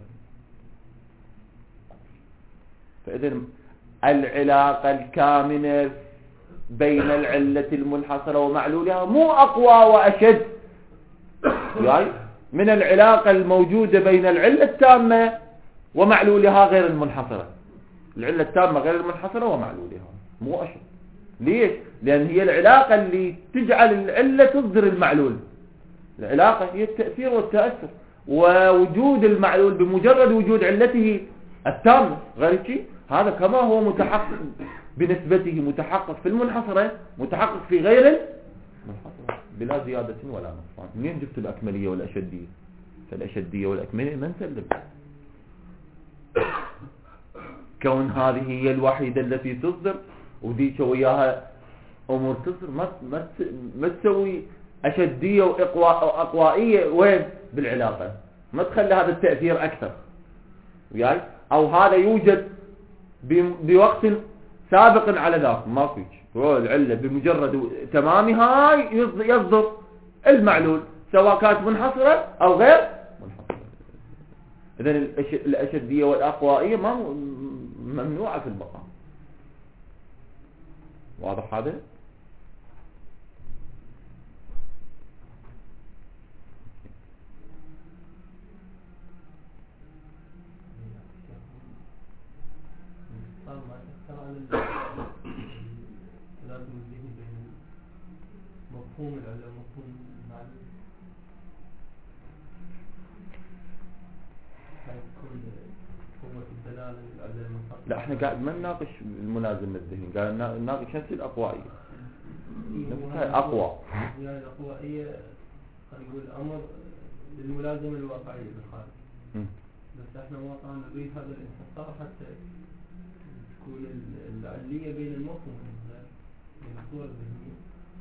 فإذا العلاقة الكامنة بين العلة المنحصرة ومعلولها مو أقوى وأشد يعني من العلاقة الموجودة بين العلة التامة ومعلولها غير المنحصرة. العلة التامة غير المنحصرة ومعلولها مو أشد. ليش؟ لأن هي العلاقة اللي تجعل العلة تصدر المعلول. العلاقة هي التأثير والتأثر، ووجود المعلول بمجرد وجود علته التامة غير شيء. هذا كما هو متحقق بنسبته متحقق في المنحصرة متحقق في غير المنحصرة بلا زيادة ولا نقصان. منين جبت الأكملية والأشدية؟ فالأشدية والأكملية ما نسلم. كون هذه هي الوحيدة التي تصدر وذيك وياها أمور تصدر ما ما ما تسوي أشدية وأقوائية وين بالعلاقة. ما تخلي هذا التأثير أكثر وياي أو هذا يوجد بوقت سابق على ذاك. ما فيش. هو العلة بمجرد تمامها يصدر المعلول سواء كانت منحصرة أو غير منحصرة. إذن الأشدية والأقوائية ما ممنوعة في البقاء. واضح هذا؟ مفهوم العلة مفهوم المعلول حيكون قوة الدلالة العلة المنحصرة. لا احنا قاعد ما نناقش الملازمة الذهني، قاعد نناقش نفس الأقوائية. نفسها أقوى. يعني الأقوائية خلينا نقول أمر للملازمة الواقعية بالخارج. بس احنا واقعا نريد هذا الانحصار حتى تكون العلية بين المفهوم بين الصورة الذهنية.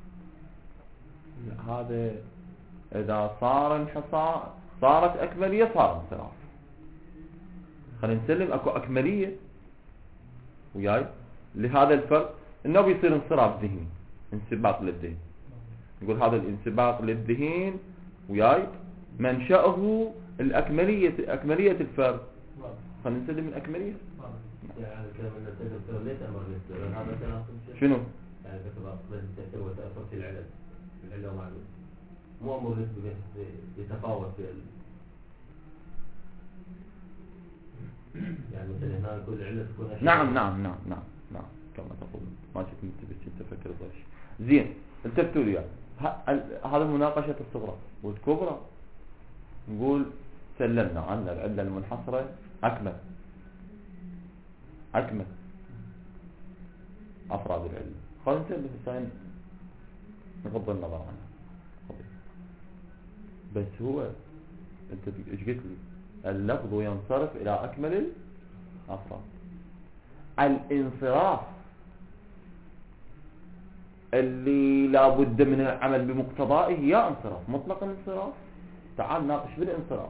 هذا إذا صار انحصار صارت أكملية صار انصراف. خلينا نسلم اكو اكملية وياي لهذا الفرد، انه بيصير انصراف ذهني، انسباق للذهن. نقول هذا الانسباق للذهن وياي منشأه الأكملية، أكملية الفرد. خلينا نسلم الأكملية. يعني كلام أن الدكتور ليس أمر للدكتور هذا كلام شنو؟ يعني ذكر التأثير والتأثر في العلل، في العلة ومعلوم مو أمر نسبي يتفاوت في ال... يعني مثلا هنا كل علة تكون أشياء. نعم نعم نعم نعم نعم كما تقول، ما شفت انت تفكر ضرش. زين انت بتقول يا هذا مناقشة الصغرى والكبرى. نقول سلمنا أن العلة المنحصرة أكمل أكمل أفراد العلة. خلينا نسلم الثاني نغض النظر عنها. بس هو انت ايش قلت لي؟ اللفظ ينصرف إلى أكمل الأفراد. الانصراف اللي لابد من العمل بمقتضائه يا انصراف مطلق الانصراف. تعال ناقش بالانصراف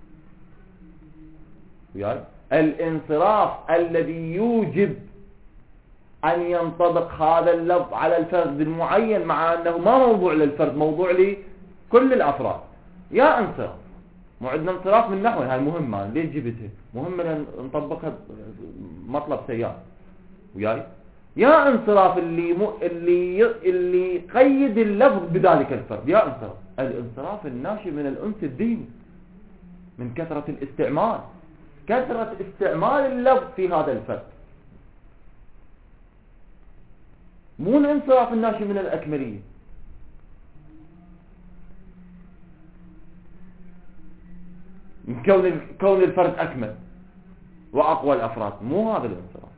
وياي. الانصراف الذي يوجب أن ينطبق هذا اللفظ على الفرد المعين، مع أنه ما موضوع للفرد، موضوع لكل الأفراد. يا انصراف مو عندنا انصراف من نحو هاي مهمة، ليش جبتها؟ مهمة نطبقها مطلب سيار وياي. يا انصراف اللي م... اللي اللي قيد اللفظ بذلك الفرد. يا انصراف الانصراف الناشئ من الأنس الذهني، من كثرة الاستعمال، كثرة استعمال اللفظ في هذا الفرد، مو الانصراف الناشئ من الأكملية. كون كون الفرد أكمل وأقوى الأفراد، مو هذا الانصراف.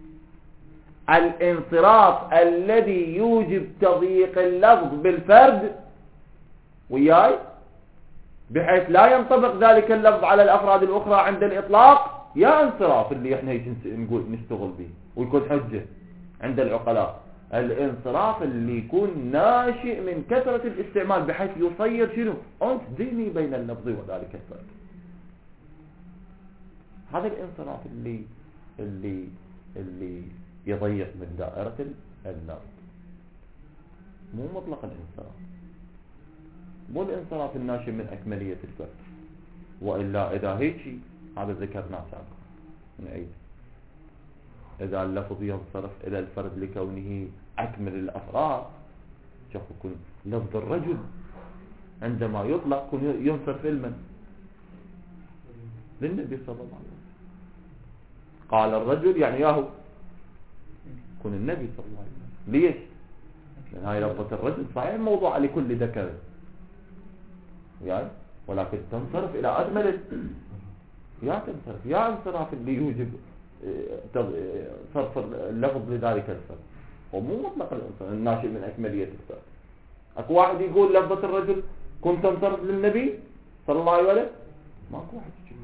الانصراف الذي يوجب تضييق اللفظ بالفرد وياي، بحيث لا ينطبق ذلك اللفظ على الأفراد الأخرى عند الإطلاق. يا انصراف اللي احنا نقول نشتغل به ويكون حجة عند العقلاء. الانصراف اللي يكون ناشئ من كثرة الاستعمال، بحيث يصير شنو؟ أنس ذهني بين اللفظ وذلك الفرد. هذا الانصراف اللي اللي اللي يضيق من دائرة اللفظ، مو مطلق الانصراف، مو الانصراف الناشئ من أكملية الفرد. وإلا إذا هيك هذا ذكرناه سابقا نعيد. إذا اللفظ ينصرف إلى الفرد لكونه أكمل الأفراد، شوف يكون لفظ الرجل عندما يطلق ينصرف لمن؟ للنبي صلى الله عليه وسلم. قال الرجل يعني ياهو يكون النبي صلى الله عليه وسلم. ليش؟ لأن هاي لفظة الرجل صحيح موضوع لكل ذكر يعني، ولكن تنصرف إلى أكمل. يا تنصرف يا انصراف اللي يوجب صرف اللفظ لذلك الفرد، ومو مطلق الانصراف الناشئ من أكملية الفرد. اكو واحد يقول لفظة الرجل كنت تنصرف للنبي صلى الله عليه وسلم، ماكو واحد يقول.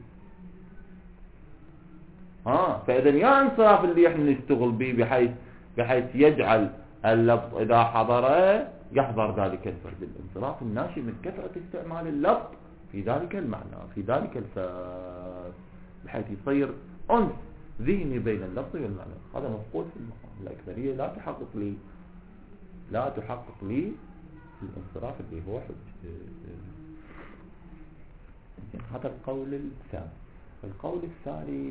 ها فإذا يا انصراف اللي احنا نشتغل به، بحيث بحيث يجعل اللفظ إذا حضره يحضر ذلك الفرد. الانصراف الناشئ من كثرة استعمال اللفظ في ذلك المعنى، في ذلك الفرد، بحيث يصير أنس ذهني بين اللفظ والمعنى. هذا مفقود في المقام. الأكملية لا تحقق لي لا تحقق لي الانصراف اللي هو حجة. هذا القول الثاني. القول الثاني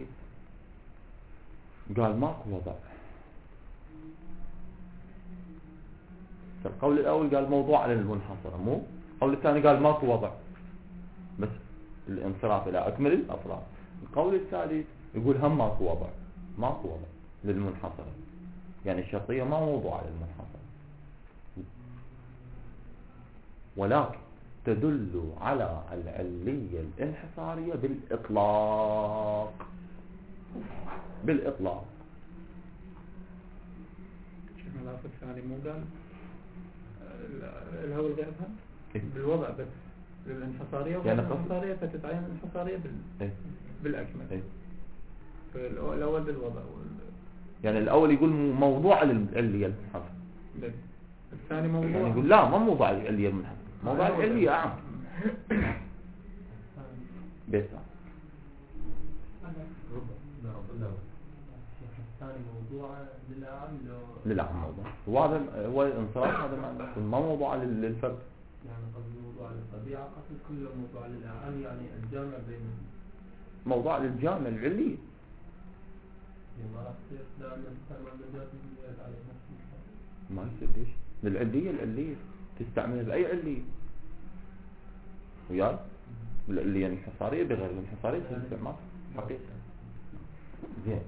قال ماكو وضع. القول الأول قال موضوع على المنحصرة، مو القول الثاني قال ماكو وضع، بس الانصراف إلى أكمل الأفراد. القول الثالث يقول هم ماكو وضع، ماكو وضع للمنحصرة، يعني الشرطية ما موضوع على المنحصرة، ولكن تدل على العلية الانحصارية بالإطلاق. بالإطلاق شوف الملاف الثاني مو قال الهول غيرها بالوضع بس للانحصارية، يعني والانحصارية فتتعين الانحصارية بال... إيه؟ بالأكمل. إيه؟ الأول بالوضع وال... يعني الأول يقول موضوع العلية المنحصرة، الثاني موضوع يعني يقول لا ما موضوع العلية المنحصرة، موضوع العلية أعم. بس قلنا الثاني موضوع للأعم لو للعام موضوع، وهذا هو الانصراف، هذا معناه ما موضوع لل- للفرد. يعني قصد موضوع للطبيعة، قصد كله موضوع للأعم، يعني الجامع بين موضوع للجامع العلي. يعني ما راح تصير دائما تستعمل مجاز يزيد عليه نفس الشيء. ما يصير ليش؟ للعلية العلية تستعملها بأي علية وياي؟ العلية الانحصارية بغير الانحصارية تستعمل حقيقة. زين.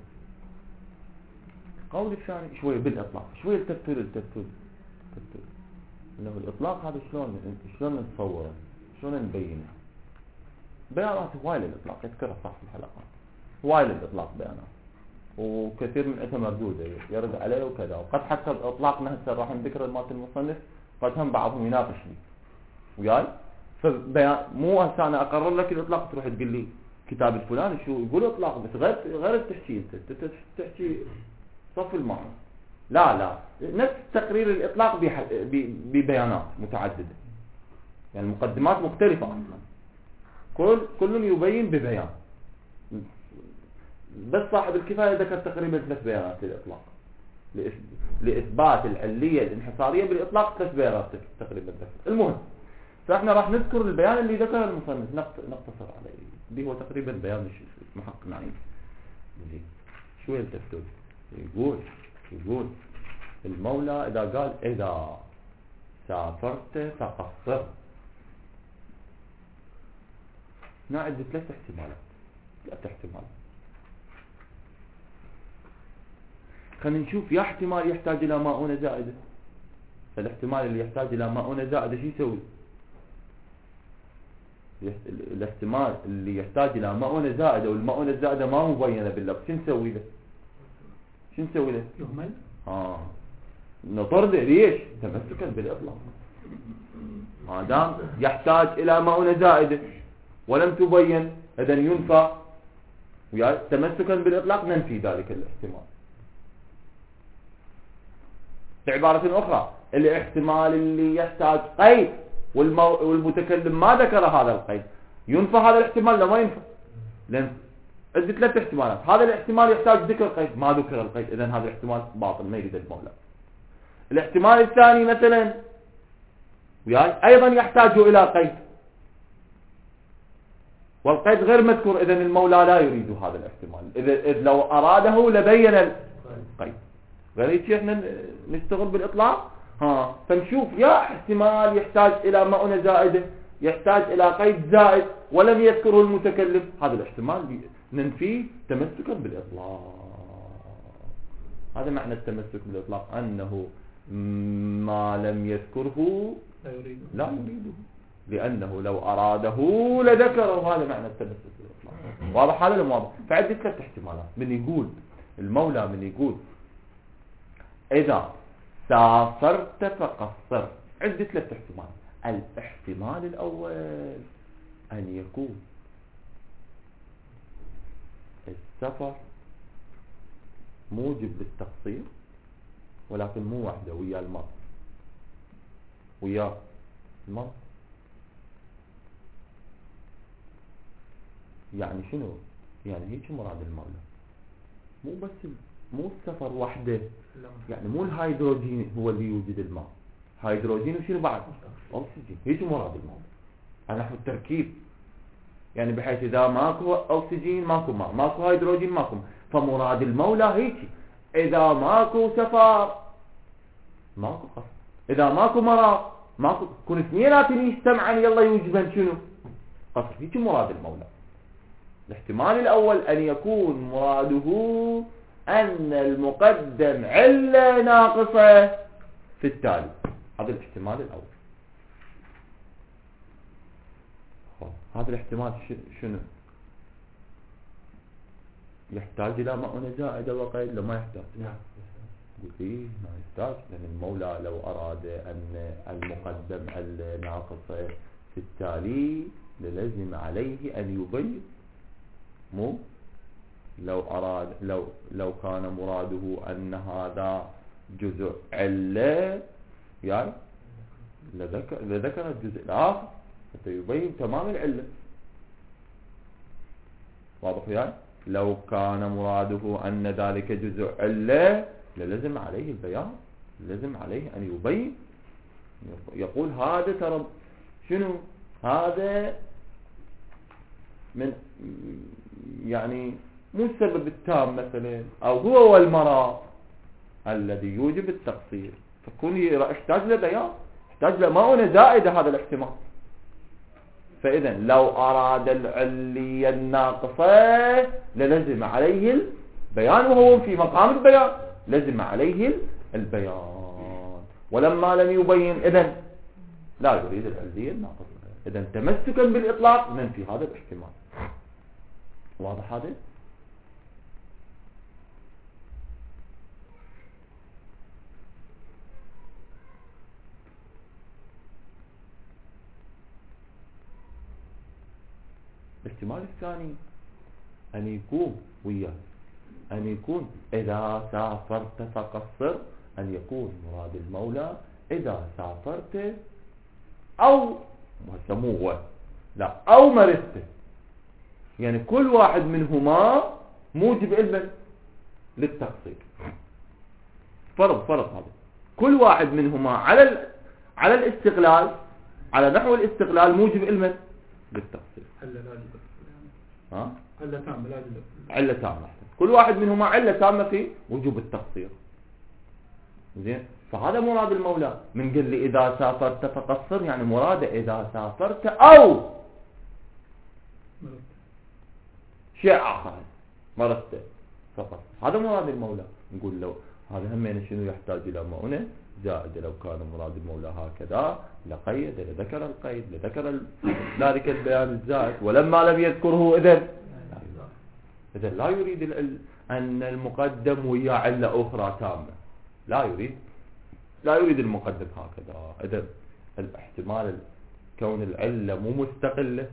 قول الثاني شوية بالإطلاق، شوية التفتل التفتل التفتل إنه الإطلاق هذا شلون شلون نتصوره، شلون نبينه؟ بيانات هواي للإطلاق يذكرها صح في الحلقات، هواي للإطلاق بيانات وكثير من عندها مردودة يرد عليه وكذا، وقد حتى إطلاقنا هسه راح نذكر المات المصنف قد هم بعضهم يناقش لي وياي. فبيان مو هسه أنا أقرر لك الإطلاق تروح تقول لي كتاب الفلاني شو يقول إطلاق، بس غير غير التحكي أنت أنت تحكي صف المعنى. لا لا نفس تقرير الإطلاق ببيانات متعددة، يعني مقدمات مختلفة أصلا، كل كل يبين ببيان. بس صاحب الكفاية ذكر تقريبا ثلاث بيانات للإطلاق لإثبات العلية الانحصارية بالإطلاق، ثلاث بيانات تقريبا ذكر. المهم فإحنا راح نذكر البيان اللي ذكره المصنف نقتصر عليه، اللي هو تقريبا بيان محقق نعيم. شو يلتفتون؟ يقول يقول المولى إذا قال إذا سافرت فقصر، نعد ثلاث احتمالات ثلاث احتمالات خلينا نشوف. يا احتمال يحتاج إلى ماؤونة زائدة، فالاحتمال اللي يحتاج إلى ماؤونة زائدة شو يسوي؟ الاحتمال اللي يحتاج إلى ماؤونة زائدة والماؤونة الزائدة ما مبينة باللفظ شو نسوي له؟ شو نسوي له؟ يهمل. آه نطرده. ليش؟ تمسكا بالإطلاق. ما دام يحتاج إلى ماؤونة زائدة ولم تبين إذا ينفى، ويا تمسكا بالإطلاق ننفي ذلك الاحتمال. بعبارة أخرى الاحتمال اللي يحتاج قيد والمو... والمتكلم ما ذكر هذا القيد ينفى هذا الاحتمال. لا ما ينفى، لأن عندي ثلاث احتمالات، هذا الاحتمال يحتاج ذكر قيد ما ذكر القيد، إذن هذا الاحتمال باطل ما يريد المولى. الاحتمال الثاني مثلا وياي أيضا يحتاج إلى قيد والقيد غير مذكور، إذن المولى لا يريد هذا الاحتمال، إذ, إذ لو أراده لبين القيد. غير هيك احنا نشتغل بالإطلاق. ها فنشوف يا احتمال يحتاج إلى مؤونة زائدة، يحتاج إلى قيد زائد ولم يذكره المتكلم، هذا الاحتمال ننفيه تمسكا بالإطلاق. هذا معنى التمسك بالإطلاق، أنه ما لم يذكره لا يريده لا يريده، لأنه لو أراده لذكره. هذا معنى التمسك بالإطلاق. واضح هذا ولا واضح؟ فعندي ثلاث احتمالات. من يقول المولى من يقول إذا سافرت فقصر، عندي ثلاث احتمالات. الاحتمال الأول أن يكون السفر موجب للتقصير ولكن مو وحده، ويا المرض ويا المرض. يعني شنو؟ يعني هيك مراد المولى، مو بس مو السفر وحده، يعني مو الهيدروجين هو اللي يوجد الماء، هيدروجين وشنو بعد؟ أكسجين. هيك مراد المولى على نحو التركيب، يعني بحيث إذا ماكو أكسجين ماكو ماء، ماكو هيدروجين ماكو ماء. فمراد المولى هيك، إذا ماكو سفر ماكو قصر، إذا ماكو مرض ماكو، كون اثنيناتهم يجتمعان يلا يوجبن شنو؟ قصر. هيك مراد المولى. الاحتمال الأول أن يكون مراده أن المقدم علة ناقصة في التالي، هذا الاحتمال الأول. هذا الاحتمال شنو؟ يحتاج إلى مؤونة زائدة وقيد لو ما يحتاج؟ نعم قلت إيه ما يحتاج، لأن المولى لو أراد أن المقدم علة ناقصة في التالي للزم عليه أن يبين، مو لو أراد لو لو كان مراده أن هذا جزء علة يعني لذكر لذكر الجزء الآخر حتى يبين تمام العلة. واضح يعني؟ لو كان مراده أن ذلك جزء علة للزم عليه البيان، لازم عليه أن يبين، يقول هذا ترى شنو هذا من يعني مو السبب التام مثلا، أو هو والمرض الذي يوجب التقصير، فكون يحتاج لبيان، يحتاج لمؤونة زائدة هذا الاحتمال. فإذا لو أراد العلية الناقصة للزم عليه البيان، وهو في مقام البيان لزم عليه البيان، ولما لم يبين إذن لا يريد العلية الناقصة. إذن تمسكا بالإطلاق ننفي هذا الاحتمال. واضح هذا؟ الاحتمال الثاني أن يكون وياه أن يكون إذا سافرت فقصر، أن يكون مراد المولى إذا سافرت أو سموه لا أو مرضت، يعني كل واحد منهما موجب علم للتقصير. فرض فرض هذا كل واحد منهما على على الاستقلال، على نحو الاستقلال موجب علم للتقصير. علة لا جزء. ها؟ علة تامة لا جزء. علة تامة. كل واحد منهما علة تامة في وجوب التقصير. زين، فهذا مراد المولى من قال لي إذا سافرت فقصر، يعني مراد إذا سافرت أو شيء آخر مرضت فقط، هذا مراد المولى. نقول له هذا همين شنو يحتاج إلى مؤونة زائدة. لو كان مراد المولى هكذا لقيد لذكر القيد لذكر ذلك البيان الزائد، ولما لم يذكره إذن إذن لا يريد أن المقدم ويا علة أخرى تامة، لا يريد لا يريد المقدم هكذا. إذن الاحتمال كون العلة مو مستقلة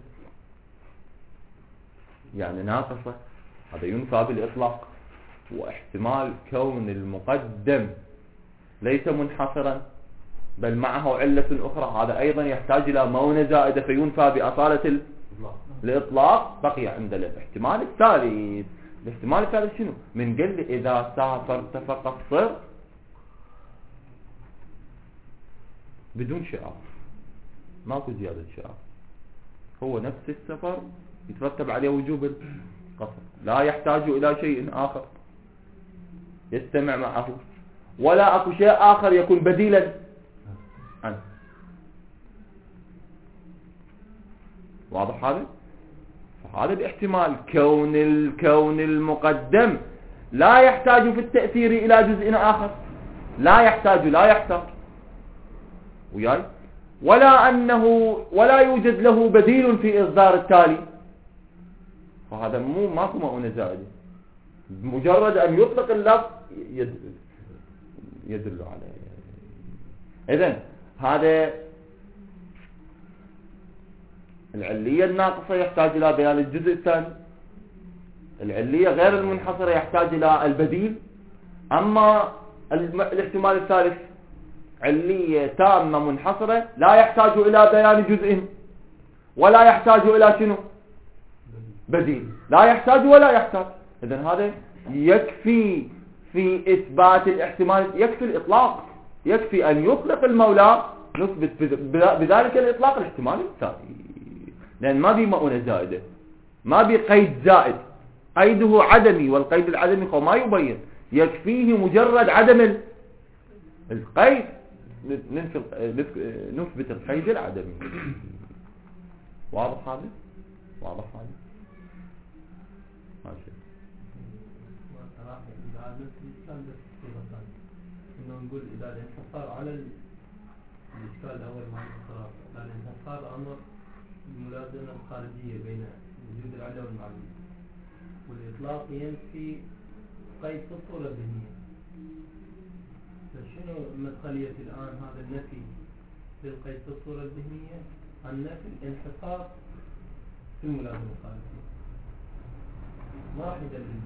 يعني ناقصة، هذا ينفى بالإطلاق. واحتمال كون المقدم ليس منحصرا بل معه علة أخرى، هذا أيضا يحتاج إلى مؤونة زائدة فينفى بأصالة الإطلاق. بقي عندنا الاحتمال الثالث. الاحتمال الثالث شنو؟ من قل إذا سافرت فقصر بدون شعار، ماكو زيادة شعار، هو نفس السفر يترتب عليه وجوب القصر، لا يحتاج إلى شيء آخر يستمع معه، ولا أكو شيء آخر يكون بديلا عنه. واضح هذا؟ فهذا باحتمال كون الكون المقدم لا يحتاج في التأثير إلى جزء آخر، لا يحتاج لا يحتاج وياي، ولا أنه ولا يوجد له بديل في إصدار التالي، فهذا مو ماكو مؤونة زائدة، مجرد أن يطلق اللفظ يدل عليه. إذن هذا العلية الناقصة يحتاج إلى بيان الجزء الثاني، العلية غير المنحصرة يحتاج إلى البديل. أما الاحتمال الثالث علية تامة منحصرة لا يحتاج إلى بيان جزء ولا يحتاج إلى شنو؟ بديل، لا يحتاج ولا يحتاج. إذن هذا يكفي في إثبات الاحتمال، يكفي الإطلاق، يكفي أن يطلق المولى نثبت بذلك الإطلاق الاحتمال الثاني، لأن ما بي مؤونة زائدة، ما بي قيد زائد، قيده عدمي، والقيد العدمي هو ما يبين، يكفيه مجرد عدم القيد نثبت القيد العدمي. واضح هذا؟ واضح هذا؟ ماشي. إنه نقول إذا الانحصار على الإشكال الأول مع الانحصار، الانحصار أمر الملازمة الخارجية بين وجود العلة والمعلوم، والإطلاق ينفي قيد في الصورة الذهنية. فشنو مدخلية الآن هذا النفي للقيد في الصورة الذهنية عن نفي الانحصار في الملازمة الخارجية؟ ما راح يدلل.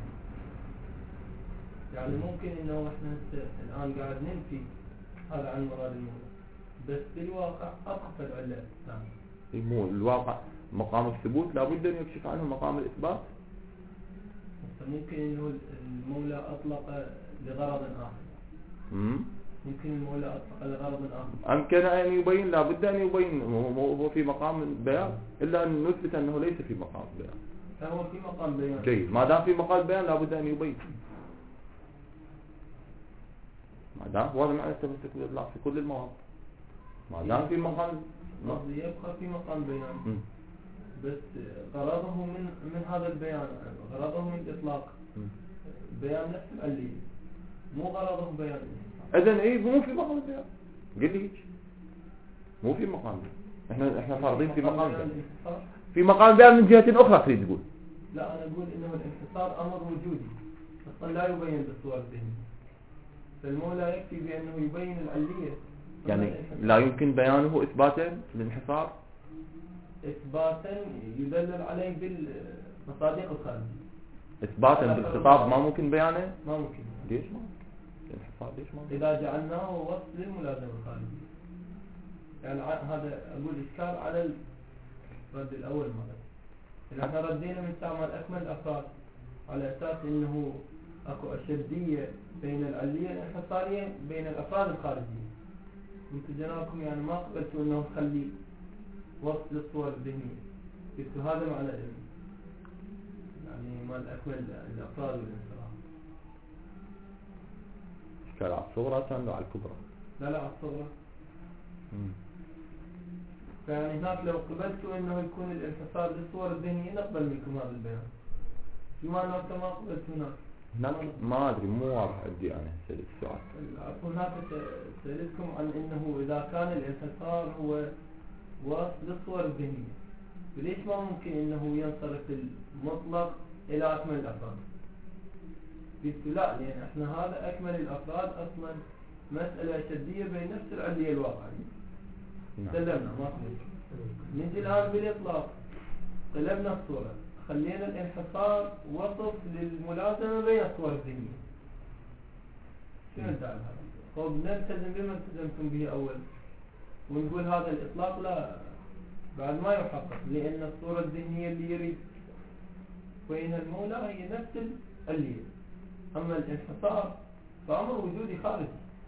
يعني ممكن انه احنا الان قاعد ننفي هذا عن مراد المولى، بس بالواقع اقف العلة الثانية. مو الواقع مقام الثبوت لابد ان يكشف عنه مقام الاثبات. ممكن انه المولى اطلق لغرض اخر. مم. ممكن المولى اطلق لغرض اخر. أمكن أن يبين، لا بد أن يبين، هو هو في مقام البيان، إلا أن نثبت أنه ليس في مقام البيان. فهو في مقام بيان. جيد، ما دام في مقام البيان لا بد أن يبين. ما دام هذا معنى التمسك بالإطلاق في كل المواضع. ما دام في مقام، قصدي يبقى في مقام بيان. مم. بس غرضه من من هذا البيان، غرضه من الإطلاق مم. بيان نفس العلي، مو غرضه بيان. إذن إيه مو في مقام البيان، قل لي هيك مو في مقام البيان. إحنا إحنا فارضين في مقام البيان، في مقام البيان من جهة أخرى تريد تقول. لا أنا أقول إنه الانحصار أمر وجودي أصلا لا يبين بالصور الذهنية، فالمولى يكفي بأنه يبين العلية. يعني لا يمكن بيانه إثباتا للانحصار، إثباتا يدلل عليه بالمصادق الخارجية. إثباتا بالخطاب ما ممكن بيانه. ما ممكن. ليش ما ممكن؟ الانحصار ليش ما ممكن؟ إذا جعلناه وصف للملازمة الخارجية، يعني هذا أقول إشكال على الرد الأول مرة. إذا احنا ردينا من استعمال أكمل الأفراد على أساس إنه أكو أشدية بين العلية الانحصارية بين الأفراد الخارجية، انتم جنابكم يعني ما قبلتوا إنه تخلي وصف للصور الذهنية، قلتوا هذا معنى يعني مال أكمل الأفراد والانحصار. إشكال على الصغرى كان له على الكبرى؟ لا لا على الصغرى. فيعني هناك لو قبلتوا انه يكون الانحصار للصور الذهنية نقبل منكم هذا البيان، بما انه ما قبلتوا هناك. هناك ما ادري مو واضح عندي انا هسه السؤال. عفوا هناك سألتكم عن انه اذا كان الانحصار هو وصف للصور الذهنية، فليش ما ممكن انه ينصرف المطلق الى اكمل الافراد؟ قلت لا، لان احنا هذا اكمل الافراد اصلا مسألة شدية بين نفس العلية الواقعية. سلمنا ما قلت. نجي الآن بالإطلاق قلبنا الصورة، خلينا الانحصار وصف للملازمة بين الصور الذهنية. شنو الداعي هذا؟ طب نلتزم بما التزمتم به أول ونقول هذا الإطلاق لا بعد ما يحقق، لأن الصورة الذهنية اللي يريد بين المولى هي نفس العلية، أما الانحصار فأمر وجودي خارجي.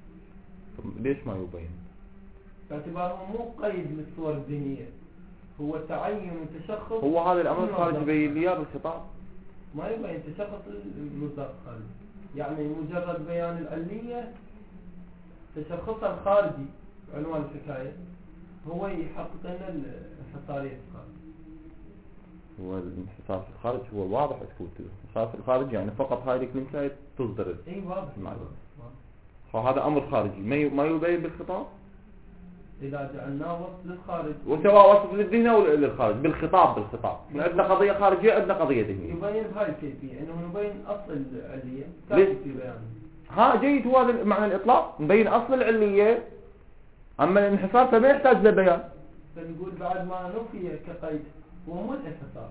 ليش ما يبين؟ باعتباره مو قيد للصور الذهنية، هو تعين وتشخص. هو هذا الأمر الخارجي يبين لي بالخطاب، ما يبين تشخص المصداق الخارجي، يعني مجرد بيان العلية تشخصها الخارجي عنوان الحكاية هو يحقق لنا الانحصارية الخارج. هو الانحصار في الخارج هو واضح تكون الانحصار في الخارج يعني فقط هاي الكلمة تصدر. اي واضح. هذا أمر خارجي ما يبين بالخطاب. إذا جعلناه وصف للخارج وسواء وصف للذهن أو للخارج بالخطاب بالخطاب عندنا قضية خارجية عندنا قضية ذهنية. يبين بهاي الكيفية إنه نبين أصل العلية كافي في بيانه. ها جيد، هو هذا معنى الإطلاق، نبين أصل العلية، أما الانحصار فما يحتاج لبيان. فنقول بعد ما نفي كقيد هو مو الانحصار،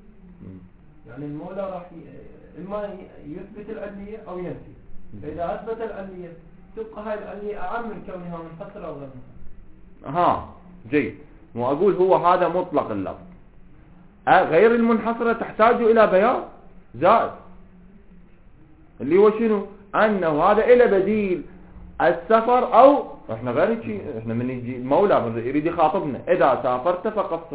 يعني المولى راح إما يثبت العلية أو ينفي، فإذا أثبت العلية تبقى هاي العلية أعم من كونها منحصرة أو غير منحصرة. ها جيد، وأقول هو هذا مطلق اللفظ، غير المنحصرة تحتاج إلى بيان زائد اللي هو شنو؟ أنه هذا إلى بديل السفر، أو إحنا غير شيء، إحنا من يجي المولى يريد يخاطبنا إذا سافرت فقصر.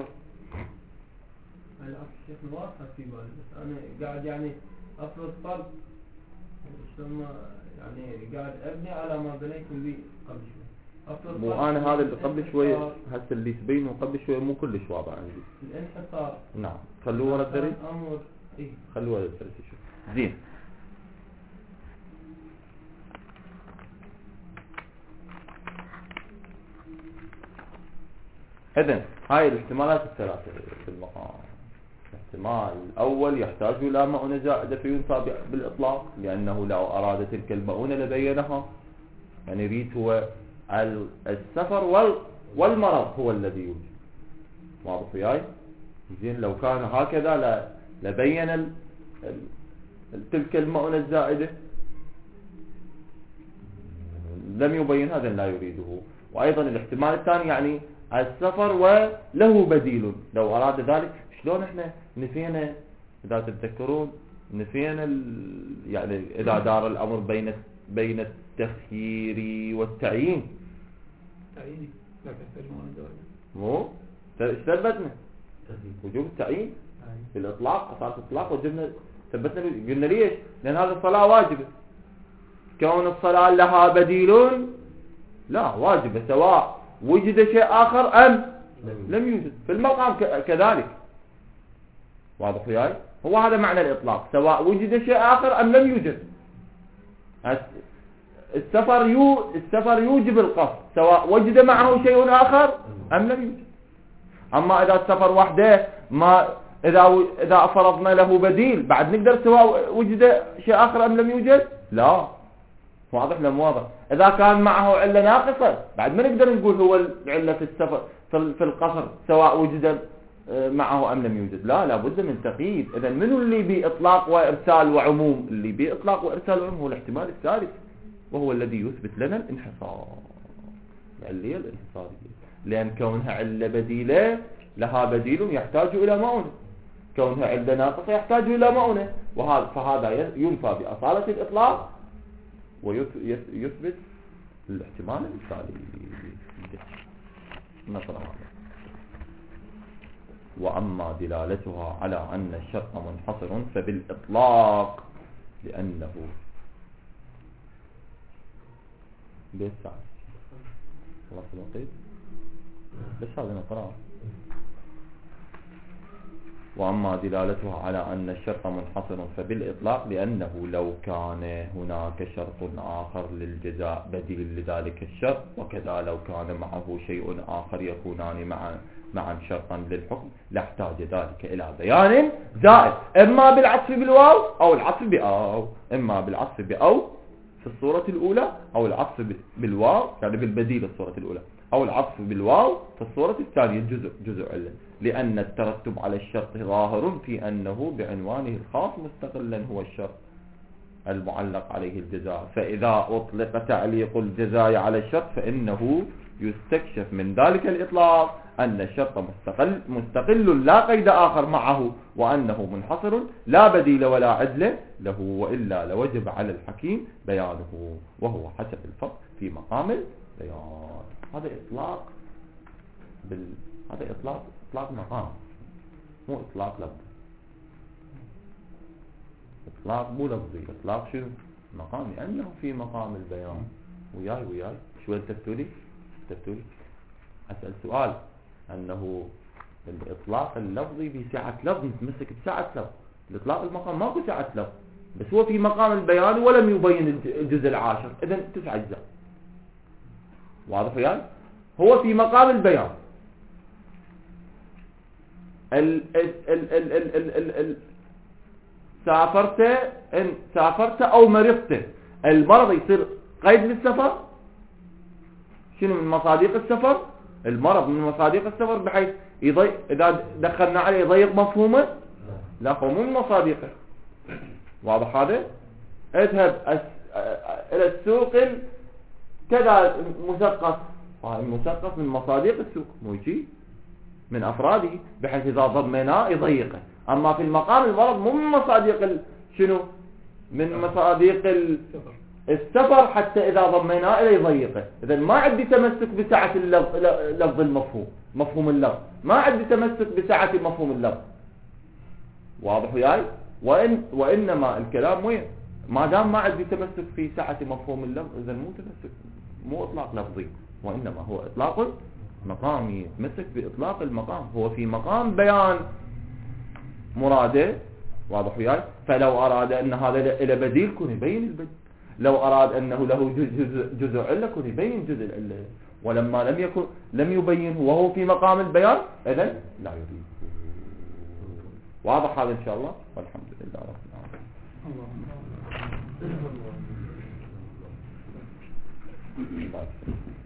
هلا الشيخ الواقع في بالي، بس أنا قاعد يعني أفرض فرض شلون يعني قاعد أبني على ما بنيتم به قبل شوي. مو أنا هذا اللي قبل شوي هسه اللي تبينه قبل شوي مو كلش واضح عندي. الانحصار نعم، خلوه ورا الدرس. أمر إيه؟ خلوه ورا الدرس شوف. زين. إذن هاي الاحتمالات الثلاثة في المقام. الاحتمال الأول يحتاج إلى مؤونة زائدة فينفى بالإطلاق، لأنه لو أراد تلك المؤونة لبينها، يعني يريد هو السفر والمرض هو الذي يوجد. واضح وياي؟ زين، لو كان هكذا لبين ال... تلك المؤونة الزائدة، لم يبين هذا لا يريده. وأيضا الاحتمال الثاني يعني السفر وله بديل، لو أراد ذلك. شلون احنا نسينا إذا تتذكرون نفينا ال... يعني إذا دار الأمر بين بين التخيير والتعيين تعييني لا تحتاج معنا الزواج. مو ايش ثبتنا وجوب التعيين في الإطلاق أصالة الإطلاق وجبنا ثبتنا قلنا ليش لأن هذه الصلاة واجبة كون الصلاة لها بديل لا واجبة سواء وجد شيء آخر أم لم يوجد في المقام كذلك واضح وياي هو هذا معنى الإطلاق سواء وجد شيء آخر أم لم يوجد السفر يو السفر يوجب القصر سواء وجد معه شيء آخر أم لم يوجد أما إذا السفر وحده ما إذا إذا فرضنا له بديل بعد نقدر سواء وجد شيء آخر أم لم يوجد لا واضح لم واضح إذا كان معه علة ناقصة بعد ما نقدر نقول هو العلة في السفر في القصر سواء وجد معه أم لم يوجد لا لابد من تقييد إذا منو اللي بإطلاق وإرسال وعموم اللي بإطلاق وإرسال وعموم هو الاحتمال الثالث وهو الذي يثبت لنا الانحصار العلية الانحصارية لأن كونها علة بديلة لها بديل يحتاج إلى مؤونة كونها علة ناقصة يحتاج إلى مؤونة وهذا فهذا ينفى بأصالة الإطلاق ويثبت الاحتمال الثالث نقرأ هذا وأما دلالتها على أن الشرط منحصر فبالإطلاق لأنه بيت ساعة خلاص الوقت بس هذا نقرأ وأما دلالتها على أن الشرط منحصر فبالإطلاق لأنه لو كان هناك شرط آخر للجزاء بديل لذلك الشرط وكذا لو كان معه شيء آخر يكونان معا معا شرطا للحكم لاحتاج ذلك إلى بيان زائد إما بالعطف بالواو أو العطف بأو إما بالعطف بأو في الصورة الأولى أو العطف بالواو يعني بالبديل الصورة الأولى أو العطف بالواو في الصورة الثانية جزء جزء علة لأن الترتب على الشرط ظاهر في أنه بعنوانه الخاص مستقلا هو الشرط المعلق عليه الجزاء فإذا أطلق تعليق الجزاء على الشرط فإنه يستكشف من ذلك الإطلاق أن الشرط مستقل مستقل لا قيد آخر معه وأنه منحصر لا بديل ولا عدل له وإلا لوجب على الحكيم بيانه وهو حسب الفرق في مقام البيان هذا إطلاق بال... هذا إطلاق إطلاق مقام مو إطلاق لفظي إطلاق مو لفظي إطلاق شنو مقام لأنه في مقام البيان وياي وياي شو التفتولي التفتولي أسأل سؤال أنه الإطلاق اللفظي بسعة لفظ نتمسك بسعة لفظ الإطلاق المقام ماكو سعة لفظ بس هو في مقام البيان ولم يبين الجزء العاشر إذن تسعة أجزاء واضح يعني هو في مقام البيان ال ال ال ال ال ال ال ال سافرت إن سافرت أو مرضت المرض يصير قيد للسفر شنو من مصادق السفر المرض من مصادق السفر بحيث يضيق إذا دخلنا عليه يضيق مفهومه لا هو مو من مصادقه واضح هذا اذهب إلى السوق كذا مثقف المثقف من مصادق السوق مو يجي من أفراده بحيث إذا ضمناه يضيقه أما في المقام المرض مو من مصادق ال... شنو من مصادق ال... السفر حتى إذا ضمناه إلى يضيقه إذا ما عندي تمسك بسعة اللفظ لفظ المفهوم مفهوم اللفظ ما عندي تمسك بسعة مفهوم اللفظ واضح وياي وإن وإنما الكلام وين ما دام ما عندي تمسك في سعة مفهوم اللفظ إذا مو تمسك مو إطلاق لفظي وإنما هو إطلاق مقامي يتمسك بإطلاق المقام هو في مقام بيان مراده واضح وياي فلو أراد أن هذا إلى بديل كن يبين البديل لو أراد أنه له جزء, جزء علة كن يبين جزء العلة ولما لم يكن لم يبينه وهو في مقام البيان إذن لا يريد واضح هذا إن شاء الله والحمد لله رب العالمين.